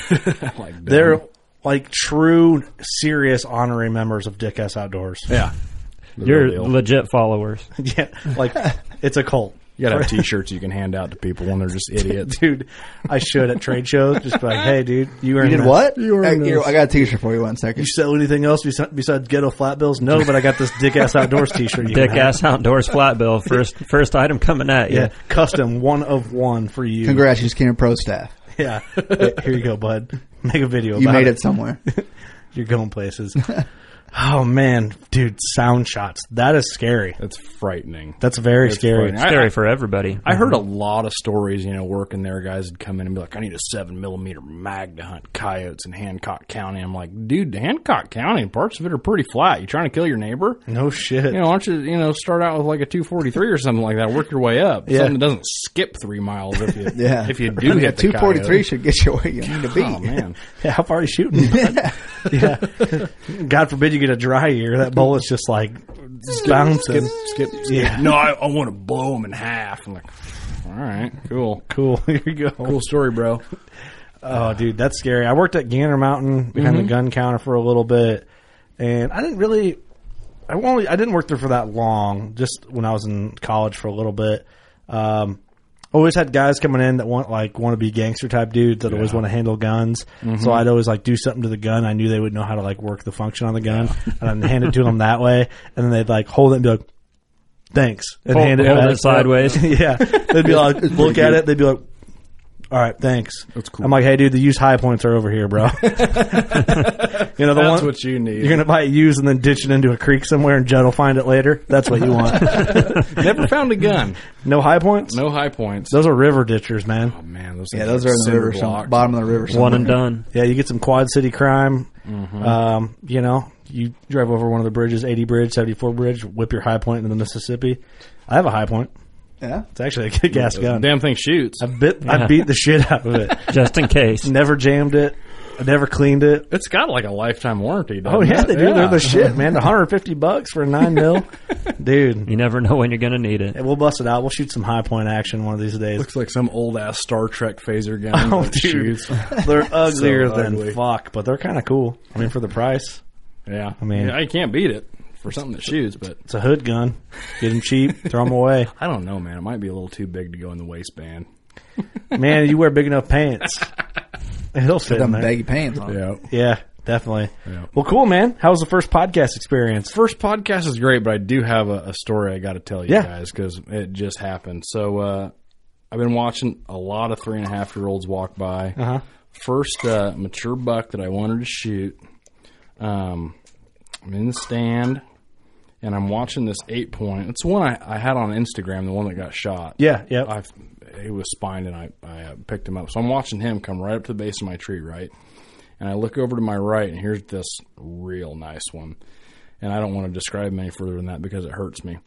Like they're like true, serious honorary members of Dick S Outdoors. Yeah. You're legit followers. Yeah, like it's a cult. You gotta have T-shirts you can hand out to people when they're just idiots. Dude, I should at trade shows. Just be like, hey, dude, you did what? I got a T-shirt for you. 1 second. You sell anything else besides ghetto flat bills? No, but I got this Dick Ass Outdoors T-shirt. Dick Ass Outdoors flat bill. First item coming at you. Yeah, custom 1 of 1 for you. Congrats, you just came to pro staff. Yeah, here you go, bud. Make a video. You about made it somewhere. You're going places. Oh, man. Dude, sound shots. That is scary. That's frightening. That's very scary. It's scary for everybody. I heard a lot of stories, working there. Guys would come in and be like, I need a 7mm mag to hunt coyotes in Hancock County. I'm like, dude, Hancock County, parts of it are pretty flat. You trying to kill your neighbor? No shit. Why don't you, start out with like a 243 or something like that, work your way up. Yeah. Something that doesn't skip 3 miles if you, if you do hit the 243 coyote. should get you where you need to be. Oh, man. Yeah, how far are you shooting? Yeah. God forbid you get a dry ear. That bullet's just like bouncing. Skip. Yeah. No, I want to blow them in half. I'm like, all right, cool. Here you go. Cool story, bro. Oh, dude, that's scary. I worked at Gander Mountain behind the gun counter for a little bit, and I didn't work there for that long. Just when I was in college for a little bit. I always had guys coming in that want to be gangster type dudes that always want to handle guns. So I'd always do something to the gun. I knew they would know how to work the function on the gun, and I'd hand it to them that way, and then they'd hold it and be like, "Thanks," and hand it sideways. Yeah, they'd be like, look at it, they'd be like, "All right, thanks." That's cool. I'm like, "Hey, dude, the used high points are over here, bro." That's what you need. You're gonna buy it used and then ditch it into a creek somewhere, and Judd will find it later. That's what you want. Never found a gun. No high points. No high points. Those are river ditchers, man. Oh man, those are in the river, bottom of the river. Somewhere. One and done. Yeah, you get some Quad City crime. You drive over one of the bridges, 80 Bridge, 74 Bridge, whip your high point into the Mississippi. I have a high point. Yeah, it's actually a good gas gun. Damn thing shoots. I beat the shit out of it just in case. Never jammed it. I never cleaned it. It's got a lifetime warranty. Oh yeah, they do. They're the shit, man. $150 for a 9mm, dude. You never know when you're gonna need it. Hey, we'll bust it out. We'll shoot some high point action one of these days. Looks like some old ass Star Trek phaser gun. Oh, dude, they're uglier than fuck, but they're kind of cool. I mean, for the price. Yeah, I mean, you can't beat it. For something that shoots, but it's a hood gun. Get them cheap, throw them away. I don't know, man. It might be a little too big to go in the waistband. Man, you wear big enough pants. It'll fit in there. Baggy pants on. Yeah, definitely. Yeah. Well, cool, man. How was the first podcast experience? First podcast is great, but I do have a story I got to tell you guys because it just happened. So I've been watching a lot of 3.5-year-olds walk by. First mature buck that I wanted to shoot. I'm in the stand. And I'm watching this 8-point. It's the one I had on Instagram, the one that got shot. Yeah. He was spined, and I picked him up. So I'm watching him come right up to the base of my tree, right? And I look over to my right, and here's this real nice one. And I don't want to describe him any further than that because it hurts me.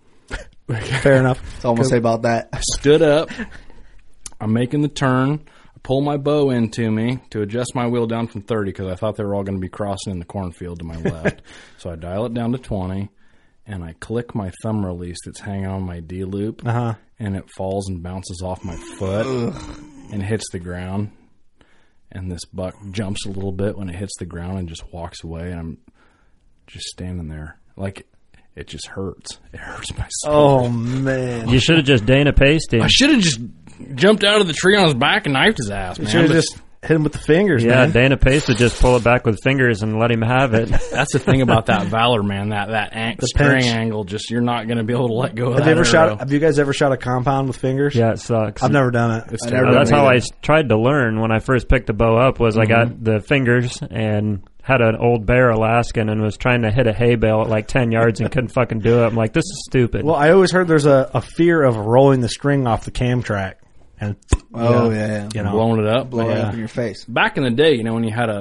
Fair enough. That's all I'm going to say about that. I stood up. I'm making the turn. I pull my bow into me to adjust my wheel down from 30 because I thought they were all going to be crossing in the cornfield to my left. So I dial it down to 20. And I click my thumb release that's hanging on my D-loop, and it falls and bounces off my foot and hits the ground. And this buck jumps a little bit when it hits the ground and just walks away. And I'm just standing there. It just hurts. It hurts my soul. Oh, man. You should have just Dana Paced him. I should have just jumped out of the tree on his back and knifed his ass, man. You should have just hit him with the fingers, man. Yeah, Dana Pace would just pull it back with fingers and let him have it. That's the thing about that Valor, man. That string angle, just you're not going to be able to let go of that. Have you guys ever shot a compound with fingers? Yeah, it sucks. I've never done it. That's how I tried to learn when I first picked the bow up. I got the fingers and had an old Bear Alaskan and was trying to hit a hay bale at 10 yards and couldn't fucking do it. I'm like, this is stupid. Well, I always heard there's a fear of rolling the string off the cam track. And blowing it up, in your face. Back in the day, when you had a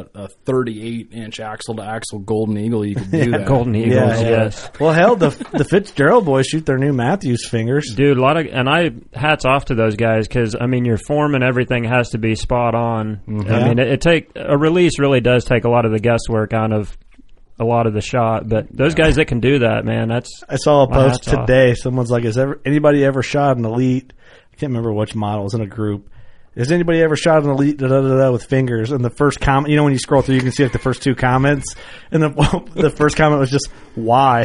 38-inch axle-to-axle Golden Eagle, you could do that. Golden Eagles, yes. Well, hell, the Fitzgerald boys shoot their new Matthews fingers, dude. Hats off to those guys because your form and everything has to be spot on. Mm-hmm. I mean, a release really does take a lot of the guesswork out of a lot of the shot, but those guys that can do that, man, I saw a post today. Someone's like, anybody ever shot an Elite? I can't remember which model. It was in a group. Has anybody ever shot an Elite with fingers? And the first comment, when you scroll through, you can see the first two comments. And the first comment was just, why?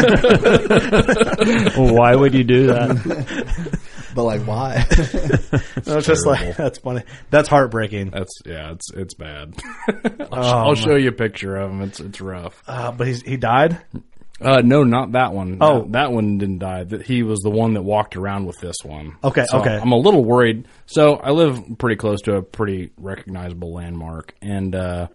Well, why would you do that? But why? It's just that's funny. That's heartbreaking. It's bad. I'll show you a picture of him. It's rough. But he died? No, not that one. Oh. That one didn't die. He was the one that walked around with this one. Okay, so okay. I'm a little worried. So I live pretty close to a pretty recognizable landmark, and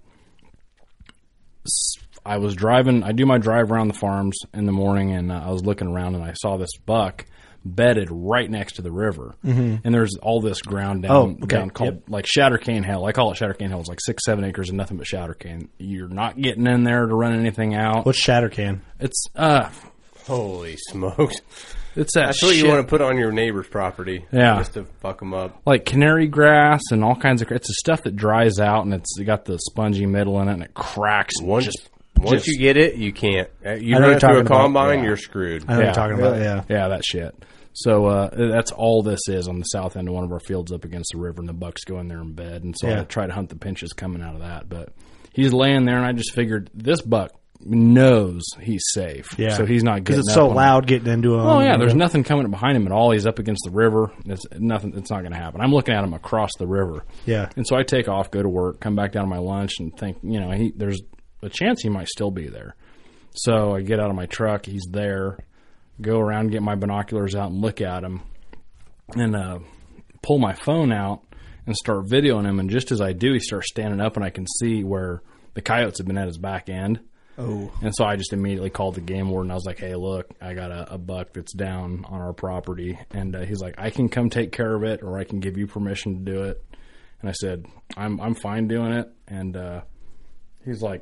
I was driving. I do my drive around the farms in the morning, and I was looking around, and I saw this buck bedded right next to the river. Mm-hmm. And there's all this ground down called Shatter Cane Hill. I call it Shatter Cane Hill. It's 6-7 acres and nothing but shatter cane. You're not getting in there to run anything out. What's shatter cane? It's holy smokes. It's that's what you want to put on your neighbor's property. Yeah. Just to fuck them up. Like canary grass and all kinds of... It's the stuff that dries out and it's got the spongy middle in it and it cracks. Once you get it, you can't. You run it through a combine, you're screwed. I know what you're talking about, Yeah, that shit. So that's all this is on the south end of one of our fields up against the river, and the bucks go in there in bed. And so I try to hunt the pinches coming out of that. But he's laying there, and I just figured this buck knows he's safe. Yeah. So he's not getting because it's so loud getting into him. Oh yeah, there's nothing coming behind him at all. He's up against the river. It's nothing. It's not going to happen. I'm looking at him across the river. Yeah. And so I take off, go to work, come back down to my lunch, and think, there's a chance he might still be there. So I get out of my truck. He's there. Go around, get my binoculars out, and look at him, and pull my phone out and start videoing him. And just as I do, he starts standing up, and I can see where the coyotes have been at his back end. Oh. And so I just immediately called the game warden. I was like, hey, look, I got a buck that's down on our property. And he's like, I can come take care of it, or I can give you permission to do it. And I said, I'm fine doing it. And he's like,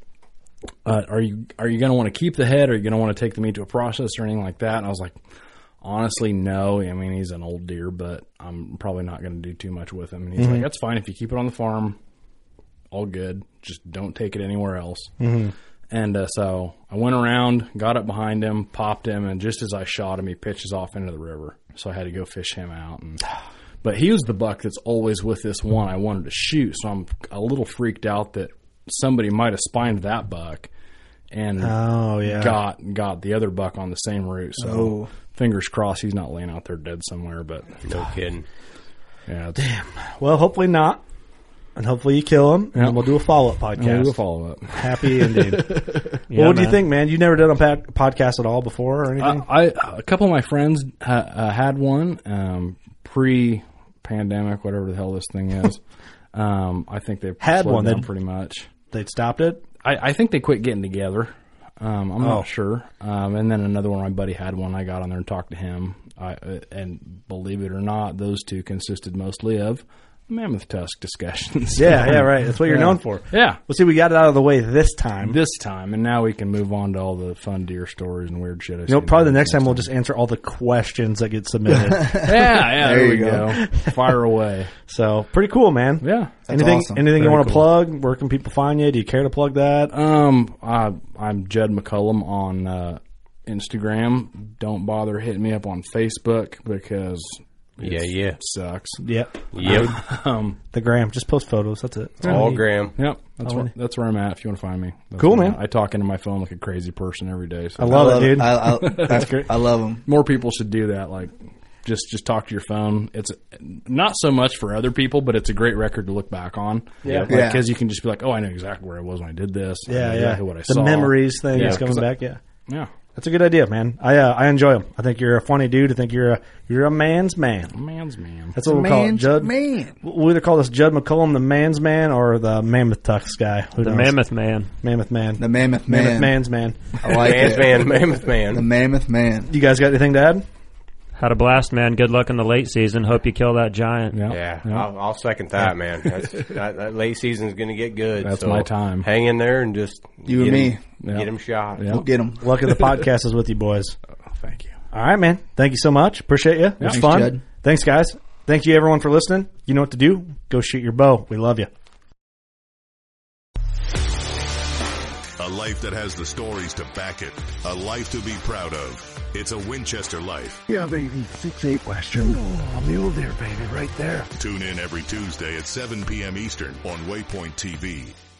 are you going to want to keep the head? Or are you going to want to take the meat to a process or anything like that? And I was like, honestly, no. I mean, he's an old deer, but I'm probably not going to do too much with him. And he's like, that's fine. If you keep it on the farm, all good. Just don't take it anywhere else. Mm-hmm. And so I went around, got up behind him, popped him, and just as I shot him, he pitches off into the river. So I had to go fish him out. But he was the buck that's always with this one I wanted to shoot. So I'm a little freaked out that somebody might have spined that buck and got the other buck on the same route. So fingers crossed he's not laying out there dead somewhere. But no kidding. Yeah. Damn. Well, hopefully not. And hopefully you kill him, and we'll do a follow-up podcast. We'll do a follow-up. Happy indeed. Well, what do you think, man? You never done a podcast at all before or anything? A couple of my friends had one pre-pandemic, whatever the hell this thing is. I think they've had one down pretty much. They'd stopped it? I think they quit getting together. I'm not sure. And then another one, my buddy had one. I got on there and talked to him. And believe it or not, those two consisted mostly of mammoth tusk discussions. Yeah, right. That's what you're known for. Yeah. Well, see, we got it out of the way this time. And now we can move on to all the fun deer stories and weird shit. Probably the next time we'll just answer all the questions that get submitted. yeah, there we go. Fire away. So, pretty cool, man. Yeah. Anything awesome. you want to plug? Where can people find you? Do you care to plug that? I'm Judd McCullum on Instagram. Don't bother hitting me up on Facebook because it sucks. Yep. The gram. Just post photos. That's it. It's all gram. Yep. That's where I'm at if you want to find me. Cool, man. I talk into my phone like a crazy person every day. So I love it, dude. That's great. I love them. More people should do that. Like, just talk to your phone. It's not so much for other people, but it's a great record to look back on. Yeah. Because you can just be like, oh, I know exactly where I was when I did this. Yeah, I know exactly what I the saw. memories thing is coming back. Yeah. Yeah. That's a good idea, man. I enjoy them. I think you're a funny dude. I think you're a man's man. A man's man. That's what we'll call it, Judd. Man. We'll either call this Judd McCullum the man's man or the mammoth tusk guy. Who knows? Mammoth man. Mammoth man. The mammoth man. Mammoth man's man. I like Man's it. man, mammoth man. The mammoth man. You guys got anything to add? Had a blast, man. Good luck in the late season. Hope you kill that giant. Yeah. I'll second that, man. That late season's going to get good. That's my time. Hang in there and just You and me. Get him shot. Yeah. We'll get them. Luck of the podcast is with you, boys. Thank you. All right, man. Thank you so much. Appreciate you. It was Thanks, fun. Judd. Thanks, guys. Thank you, everyone, for listening. You know what to do. Go shoot your bow. We love you. A life that has the stories to back it. A life to be proud of. It's a Winchester life. Yeah, baby. 6'8" Western. Oh, mule deer, baby, right there. Tune in every Tuesday at 7 p.m. Eastern on Waypoint TV.